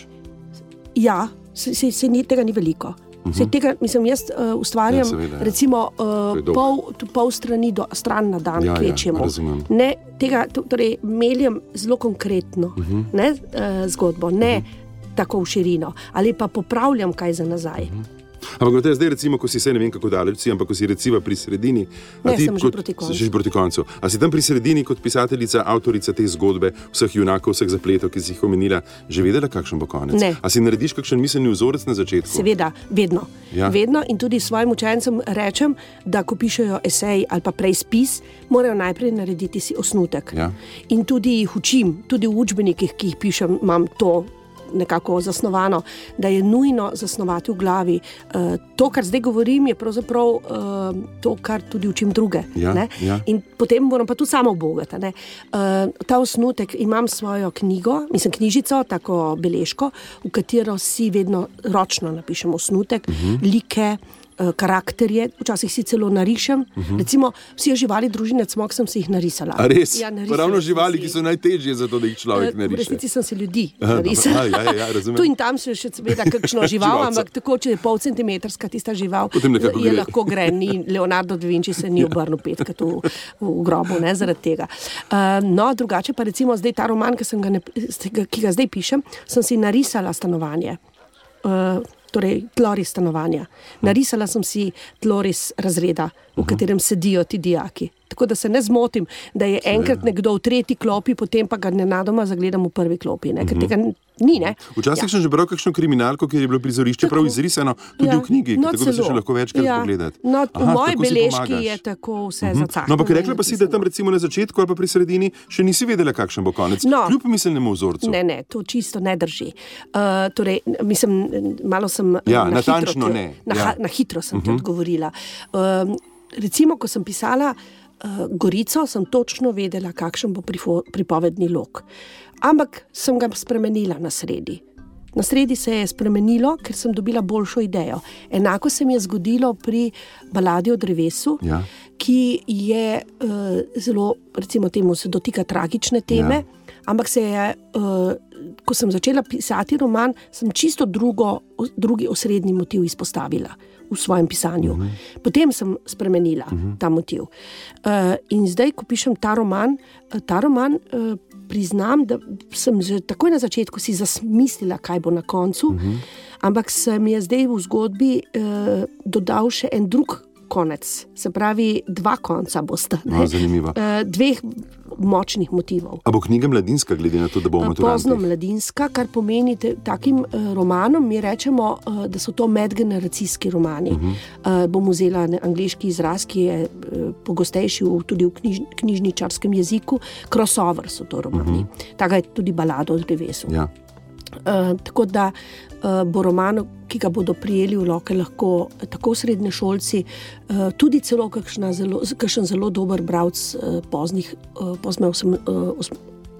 Ja, se, se, se ni, tega ni veliko. Uh-huh. Tega, mislim, jaz uh, ustvarjam ja, seveda, recimo uh, pol, pol strani do, stran na dan, ja, kvečemo. Ja, ne, tega, torej, meljem zelo konkretno uh-huh. ne, uh, zgodbo, ne uh-huh. tako v širino, ali pa popravljam kaj za nazaj. Uh-huh. Ampak zdaj recimo, ko si se ne vem kako daleč si, ampak ko si recimo pri sredini, a ne, ti sem kot, že proti koncu. Že proti koncu. A si tam pri sredini kot pisateljica, avtorica te zgodbe, vseh junakov, vseh zapletov, ki si jih omenila, že vedela, kakšen bo konec? Ne. A si narediš kakšen miselni vzorec na začetku? Seveda, vedno. Ja. Vedno in tudi svojim učencem rečem, da ko pišejo esej ali pa prej spis, morajo najprej narediti si osnutek. Ja. In tudi jih učim, tudi v učbenikih, ki jih pišem, imam to nekako zasnovano, da je nujno zasnovati v glavi. Uh, to, kar zdaj govorim, je pravzaprav uh, to, kar tudi učim druge. Ja, ne? Ja. In potem moram pa tudi sama obogati. Ne? Uh, ta osnutek, imam svojo knjigo, mislim knjižico, tako beležko, v katero si vedno ročno napišem osnutek, uh-huh. like, karakterje, včasih si celo narišem. Uh-huh. Recimo, vsi živali družine Cmok sem si jih narisala. A res? Ja, ravno živali, ki so najtežje za to, da jih človek nariše. V resnici sem si ljudi narisala. Ja, ja, ja, razumem. Tu in tam se še seveda kakšno žival, ampak tako, če je pol centimetrska tista žival, je gre. lahko gre. Ni, Leonardo da Vinci se ni obrnil petkrat v, v grobu, ne, zaradi tega. Uh, no, drugače pa recimo zdaj ta roman, ki, sem ga, ne, ki ga zdaj pišem, sem si narisala stanovanje. Uh, torej tloris stanovanja. Narisala sem si tloris razreda, v katerem sedijo ti dijaki. Tako da se ne zmotim, da je enkrat nekdo v tretji klopi, potem pa ga nenadoma zagledam v prvi klopi. Ne? Ker tega ni, ne? Včasih ja. sem že bral kakšno kriminalko, kjer je bilo prizorišče tako, prav izrisano tudi ja. v knjigi, no, tako da se še lahko večkrat ja. pogledati. No, v Aha, moji beležki je tako vse uh-huh. zacahno. No, ampak rekla pa si, da tam recimo na začetku ali pa pri sredini še nisi vedela, kakšen bo konec. No, kljub miselnemu vzorcu. Ne, ne, to čisto ne drži. Uh, torej, mislim, malo sem ja, na natančno hitro, ne. Na, ja. na hitro sem uh-huh. ti odgovorila. Uh, recimo, ko sem pisala uh, Gorico, sem točno vedela, kakšen bo prifo, pripovedni lok. Ampak sem ga spremenila na sredi. Na sredi se je spremenilo, ker sem dobila boljšo idejo. Enako se mi je zgodilo pri baladi o drevesu, ja. ki je uh, zelo, recimo temu, se dotika tragične teme, ja. ampak se je, uh, ko sem začela pisati roman, sem čisto drugo, drugi osrednji motiv izpostavila v svojem pisanju. Uh-huh. Potem sem spremenila uh-huh. ta motiv. Uh, in zdaj, ko pišem ta roman, uh, ta roman uh, priznam, da sem že takoj na začetku si zasmislila, kaj bo na koncu, uh-huh. ampak se mi je zdaj v zgodbi uh, dodal še en drug konec. Se pravi, dva konca bosta. No, zanimivo. Uh, dveh močnih motivov. A bo knjiga mladinska, glede na to, da bo v maturantih? Pozno mladinska, kar pomeni te, takim uh, romanom, mi rečemo, uh, da so to medgeneracijski romani. Uh-huh. Uh, bom vzela angleški izraz, ki je uh, pogostejši v, tudi v knjiž, knjižničarskem jeziku. Crossover so to romani. Uh-huh. Taka je tudi balada o drevesu. Ja. Uh, tako da uh, bo roman, ki ga bodo prijeli v roke lahko tako srednješolci, uh, tudi celo kakšna zelo, kakšen zelo dober bralec uh, poznih, uh, pozme osem, uh, osm,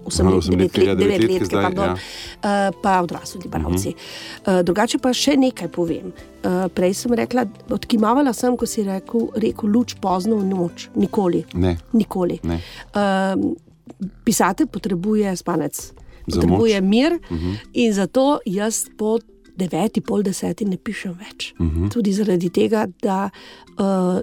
osemletke, devetletke, zdaj, pardon, ja. uh, pa odrasli bralci. Uh, drugače pa še nekaj povem. Uh, prej sem rekla, odkimavala sem, ko si rekel, rekel luč pozno v noč. Nikoli. Ne. Nikoli. Ne. Uh, pisatelj potrebuje spanec, Za potrebuje moč. mir Mhm. in zato jaz po deveti, pol deseti ne pišem več. Mhm. Tudi zaradi tega, da uh,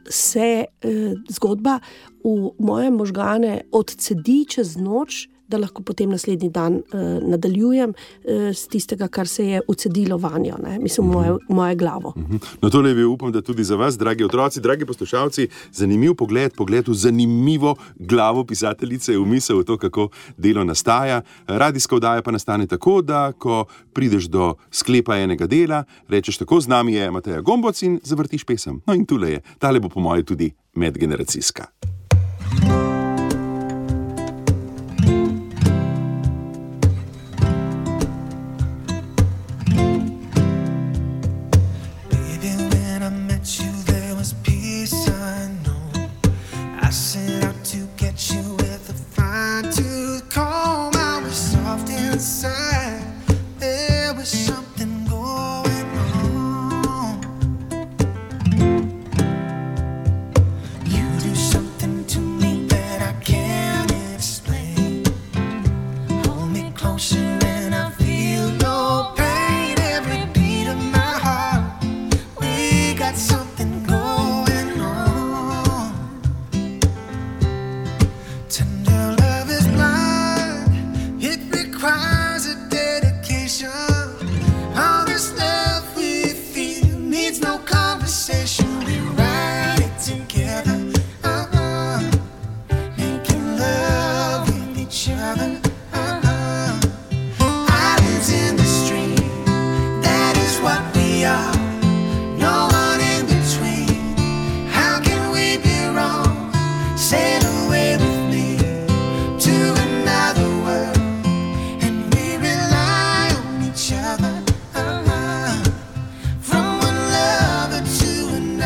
se uh, zgodba v moje možgane odcedi čez noč, da lahko potem naslednji dan uh, nadaljujem uh, z tistega, kar se je ucedilo vanjo, ne? Mislim, v moje, v moje glavo. No, tole je bil, upam, da tudi za vas, dragi otroci, dragi poslušalci, zanimiv pogled, pogled v zanimivo glavo pisateljice, v misel v to, kako delo nastaja. Radijska oddaja pa nastane tako, da ko prideš do sklepa enega dela, rečeš tako, z nami je Mateja Gomboc in zavrtiš pesem. No in tule je, tale bo po moje tudi medgeneracijska. From one lover to another.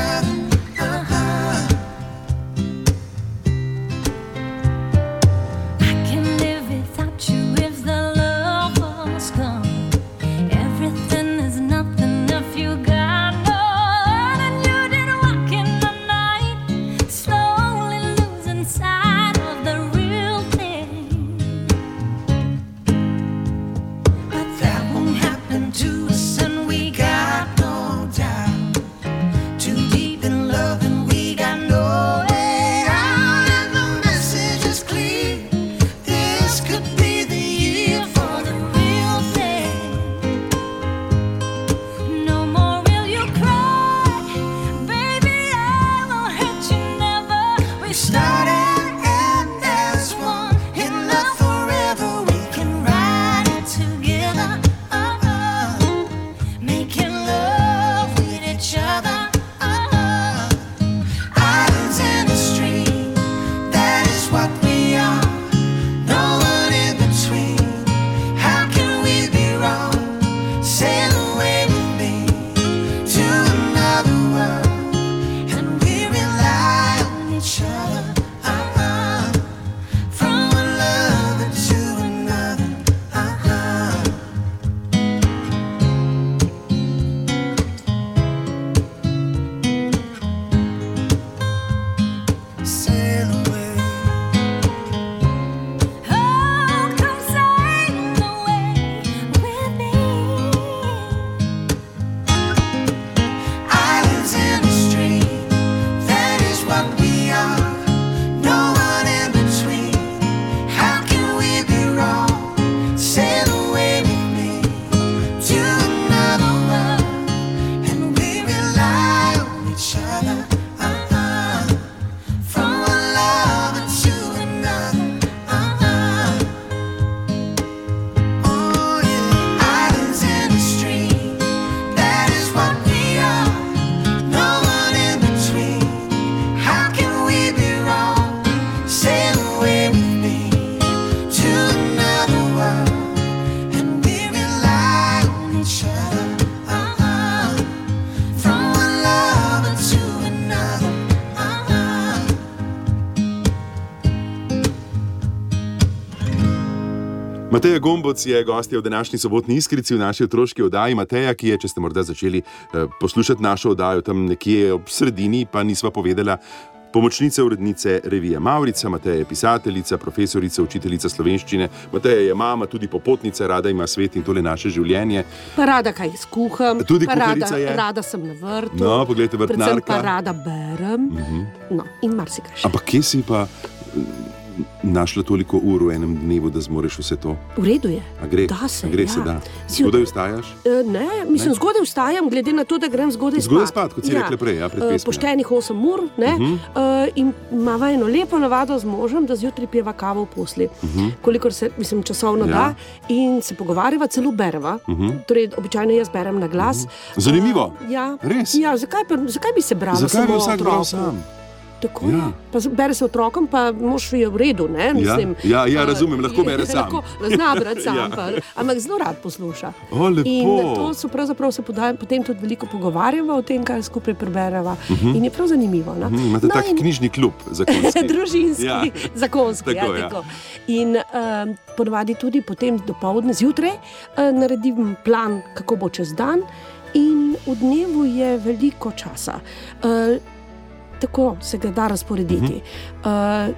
Mateja Gomboc je gostja v današnji sobotni Iskrici v naši otroški oddaji. Mateja, ki je, če ste morda začeli eh, poslušati našo oddajo tam nekje ob sredini, pa nisva povedala, pomočnica urednice revije Mavrica. Mateja je pisateljica, profesorica, učiteljica slovenščine. Mateja je mama, tudi popotnica, rada ima svet in tole naše življenje. Pa rada kaj skuham, Tudi pa rada, kuharica je. rada sem na vrtu, No, poglejte, vrtnarka. predvsem pa rada berem, no, in marsikaj še. Ampak kje si pa mm, našla toliko ur v enem dnevu, da zmoreš vse to? V redu je, A gre, da se, a gre ja. se da? Si- Zgodaj vstajaš? E, Ne, mislim, zgodaj vstajam, glede na to, da grem zgodaj spat. Zgodaj spat, kot si rekla prej, ja, pred E, pesmijo. Poštenih osem ur, ne, e, in imava eno lepo navado z možem, da zjutraj pijeva kavo v posli, kolikor se, mislim, časovno Ja. da, in se pogovarjava, celo bereva. Torej, običajno jaz berem na glas. Zanimivo. E, ja. Res? Ja, zakaj, pa, zakaj bi se brala Zakaj bi samo vsak bral otroku? sam? Tako, Ja. ja. Pa z- bere se otrokom, pa mož je v redu, ne, mislim. ja, ja, a, razumem, lahko bere sam. Lahko, zna brati sam, Ja. pa, ampak zelo rad posluša. O, lepo. In to so pravzaprav se podaj, potem tudi veliko pogovarjava o tem, kaj skupaj prebereva. In je prav zanimivo. No? Mhm, imate No, tak in- knjižni klub zakonski. Družinski, Ja. ja. zakonski. Tako, ja, ja. tako. In um, ponovadi tudi potem dopoldne zjutraj uh, naredim plan, kako bo čez dan, in v dnevu je veliko časa. Uh, tako se ga da razporediti. Uh,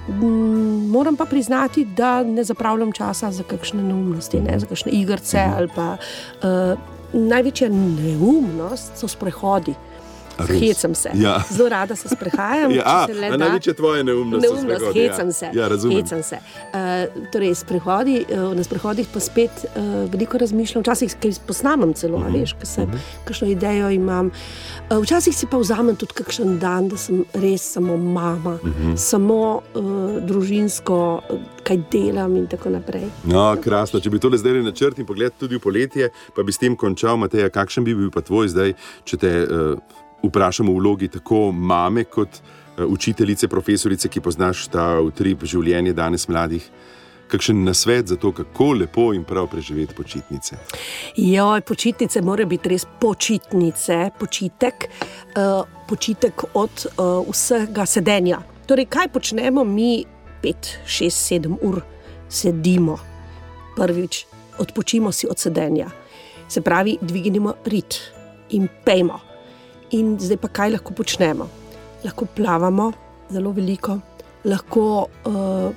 m, moram pa priznati, da ne zapravljam časa za kakšne neumnosti, ne, za kakšne igrice ali pa uh, največja neumnost so sprehodi. Res? Hecam se. Ja. Zelo rada se sprehajam. Ja, a, če se le a da. največja tvoja neumnost so Neumnost, sprehodi, ja. hecam se. Ja, razumem. Hecam se. Uh, torej, sprehodi, uh, na sprehodih pa spet uh, veliko razmišljam, včasih kaj posnamem celo, uh Mhm. -huh. veš, kaj se, kakšno idejo imam. Uh, včasih si pa vzamem tudi kakšen dan, da sem res samo mama, uh Mhm. -huh. samo uh, družinsko, uh, kaj delam in tako naprej. No, krasno. Če bi tole zdaj načrt in pogled tudi v poletje, pa bi s tem končal, Mateja, kakšen bi bil pa tvoj zdaj, če te uh, vprašamo v vlogi tako mame kot uh, učiteljice, profesorice, ki poznaš ta utrip življenja danes mladih. Kakšen nasvet za to, kako lepo in prav preživeti počitnice? Joj, počitnice morajo biti res počitnice, počitek, uh, počitek od uh, vsega sedenja. Torej, kaj počnemo mi pet, šest, sedem ur sedimo? Prvič, odpočimo si od sedenja. Se pravi, dvignimo rit in pejmo. In zdaj pa kaj lahko počnemo? Lahko plavamo zelo veliko, lahko uh,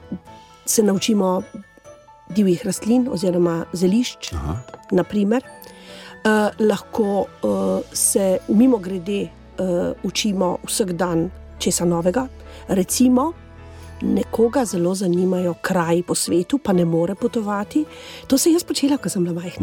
se naučimo divjih rastlin oziroma zelišč, Aha. naprimer. Uh, lahko uh, se mimogrede uh, učimo vsak dan česa novega. Recimo, nekoga zelo zanimajo kraji po svetu, pa ne more potovati. To sem jaz počela, ko sem bila majhna.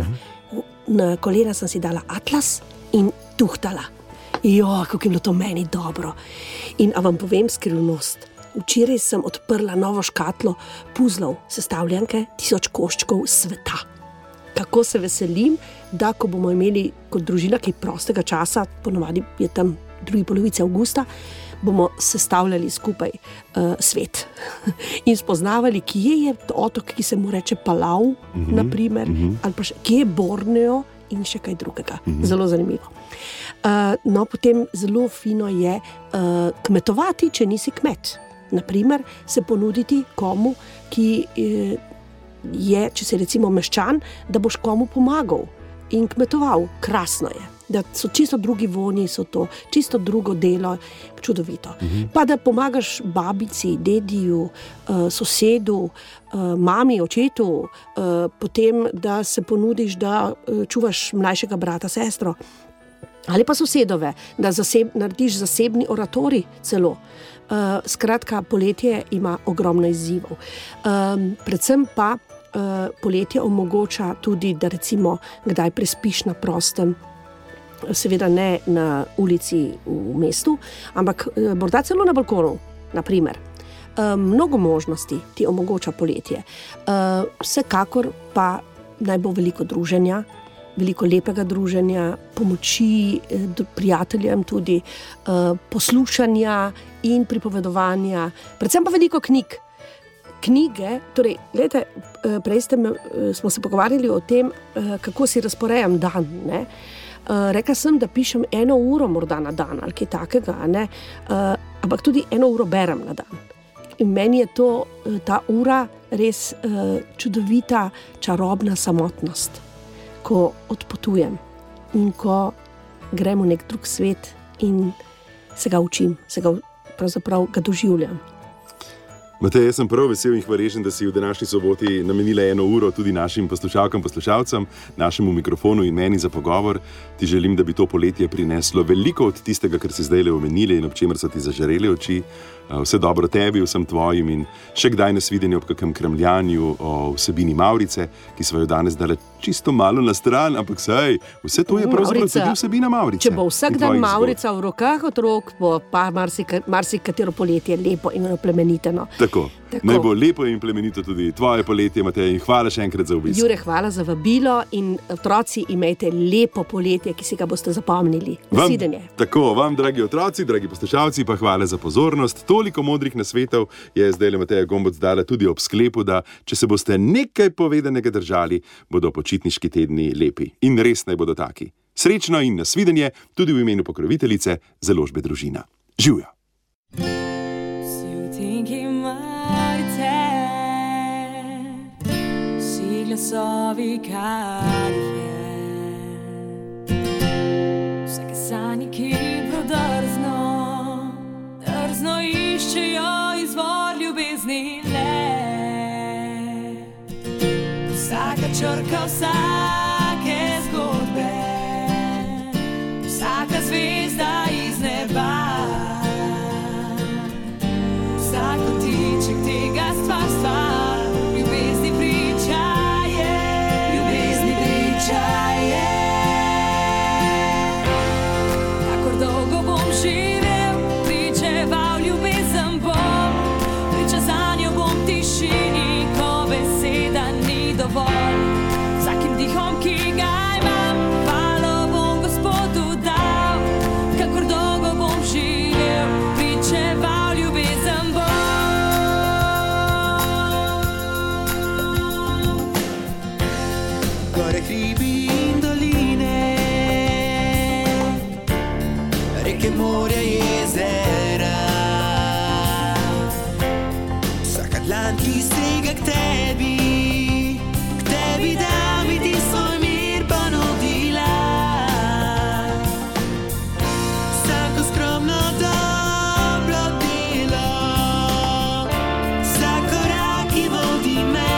Na kolena sem si dala atlas in tuhtala. Jo, kako je bilo to meni dobro. In a vam povem skrivnost. Včeraj sem odprla novo škatlo puzlov, sestavljanke tisoč koščkov sveta. Kako se veselim, da ko bomo imeli kot družina kaj prostega časa, ponovadi je tam drugi polovici avgusta, bomo sestavljali skupaj uh, svet in spoznavali, kje je otok, ki se mu reče Palau, mm-hmm, naprimer, mm-hmm. ali pa še, kje je Borneo in še kaj drugega. Mm-hmm. Zelo zanimivo. Uh, no, potem zelo fino je uh, kmetovati, če nisi kmet. Naprimer, se ponuditi komu, ki uh, je, če si recimo meščan, da boš komu pomagal in kmetoval. Krasno je. Da so čisto drugi vonji, so to čisto drugo delo, čudovito. Mhm. Pa da pomagaš babici, dediju, uh, sosedu, uh, mami, očetu, uh, potem da se ponudiš, da uh, čuvaš mlajšega brata, sestro. Ali pa sosedove, da zaseb, narediš zasebni oratorij celo. Uh, skratka, poletje ima ogromno izzivov. Um, predvsem pa uh, poletje omogoča tudi, da recimo kdaj prespiš na prostem, seveda ne na ulici v mestu, ampak uh, morda celo na balkonu, naprimer. Uh, mnogo možnosti ti omogoča poletje. Uh, vsekakor pa naj bo veliko druženja, veliko lepega druženja, pomoči eh, prijateljem tudi, eh, poslušanja in pripovedovanja, predvsem pa veliko knjig. Knjige, torej, gledajte, eh, prej ste me, eh, smo se pogovarjali o tem, eh, kako si razporejam dan, ne. Eh, rekla sem, da pišem eno uro morda na dan ali kaj takega, ne, eh, ampak tudi eno uro berem na dan. In meni je to, ta ura res uh, čudovita, čarobna samotnost, ko odpotujem in ko grem v nek drug svet in se ga učim, se ga pravzaprav ga doživljam. Matej, jaz sem prav vesel in hvaležen, da si v današnji soboti namenila eno uro tudi našim poslušalkam, poslušalcem, našemu mikrofonu in meni za pogovor. Ti želim, da bi to poletje prineslo veliko od tistega, kar si zdajle omenili in ob čemer so ti zažarele oči. Vse dobro tebi, vsem tvojim in še kdaj nasvidenje ob kakem kremljanju o vsebini Mavrice, ki smo jo danes dali čisto malo na stran, ampak sej, vse to je pravzaprav tudi vsebina Mavrice. Če bo vsak dan Mavrica v rokah otrok, bo pa marsikatero poletje lepo in plemeniteno. Tako, Tako. Naj bo lepo in plemenito tudi tvoje poletje, Matej, in hvala še enkrat za obisk. Jure, hvala za vabilo in otroci, imejte lepo poletje, ki si ga boste zapomnili. Nasvidenje. Tako, vam, dragi otroci, dragi poslušalci, pa hvala za pozornost. Toliko modrih nasvetov je zdaj Mateja Gomboc dala tudi ob sklepu, da če se boste nekaj povedanega držali, bodo počitniški tedni lepi. In res naj bodo taki. Srečno in nasvidenje tudi v imenu pokroviteljice Založbe Družina. Živjo! Glasovi, kar je vsake sanje, ki prodrzno drzno iščejo izvor ljubezni le. Vsaka črka vsake zgodbe, vsaka zvezda iz neba, vsak kotiček tega stvarstva ljubezni priča. Kakor dolgo bom živel, pričeval ljubezen bom, priča zanjo bom tišini, ko beseda ni dovolj. Vsakim dihom, ki ga imam, hvalo bom Gospodu dal. Kakor dolgo bom živel, pričeval ljubezen bom. Gore hribi in doline, reke, morja, jezera, vsaka dlan, ki sega k tebi, k tebi, da mi ti svoj mir ponudila. Vsako skromno dobro delo, vsak korak, ki vodi me,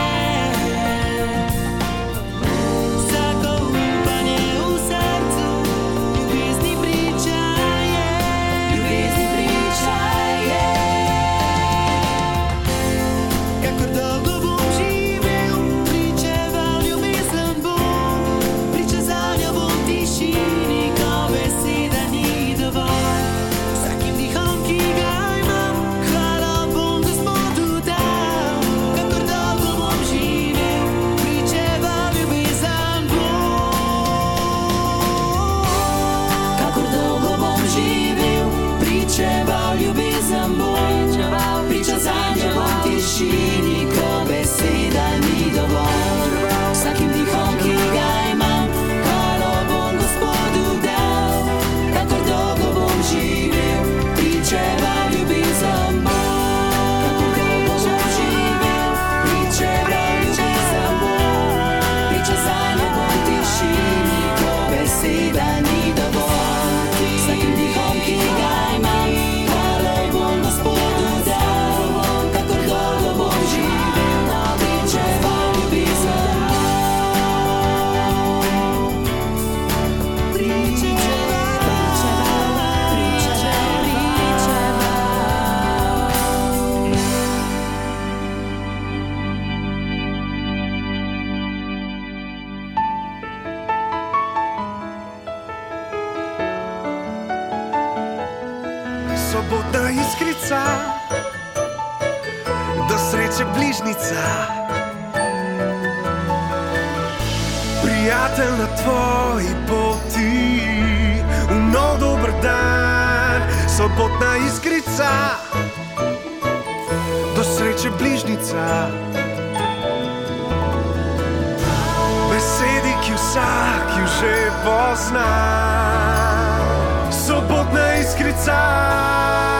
sobotna iskrica, do sreče bližnica. Prijatelj na tvoji poti, v nov dober dan. Sobotna iskrica, do sreče bližnica. Besedi, ki vsak ju že pozna. Sobotna iskrica.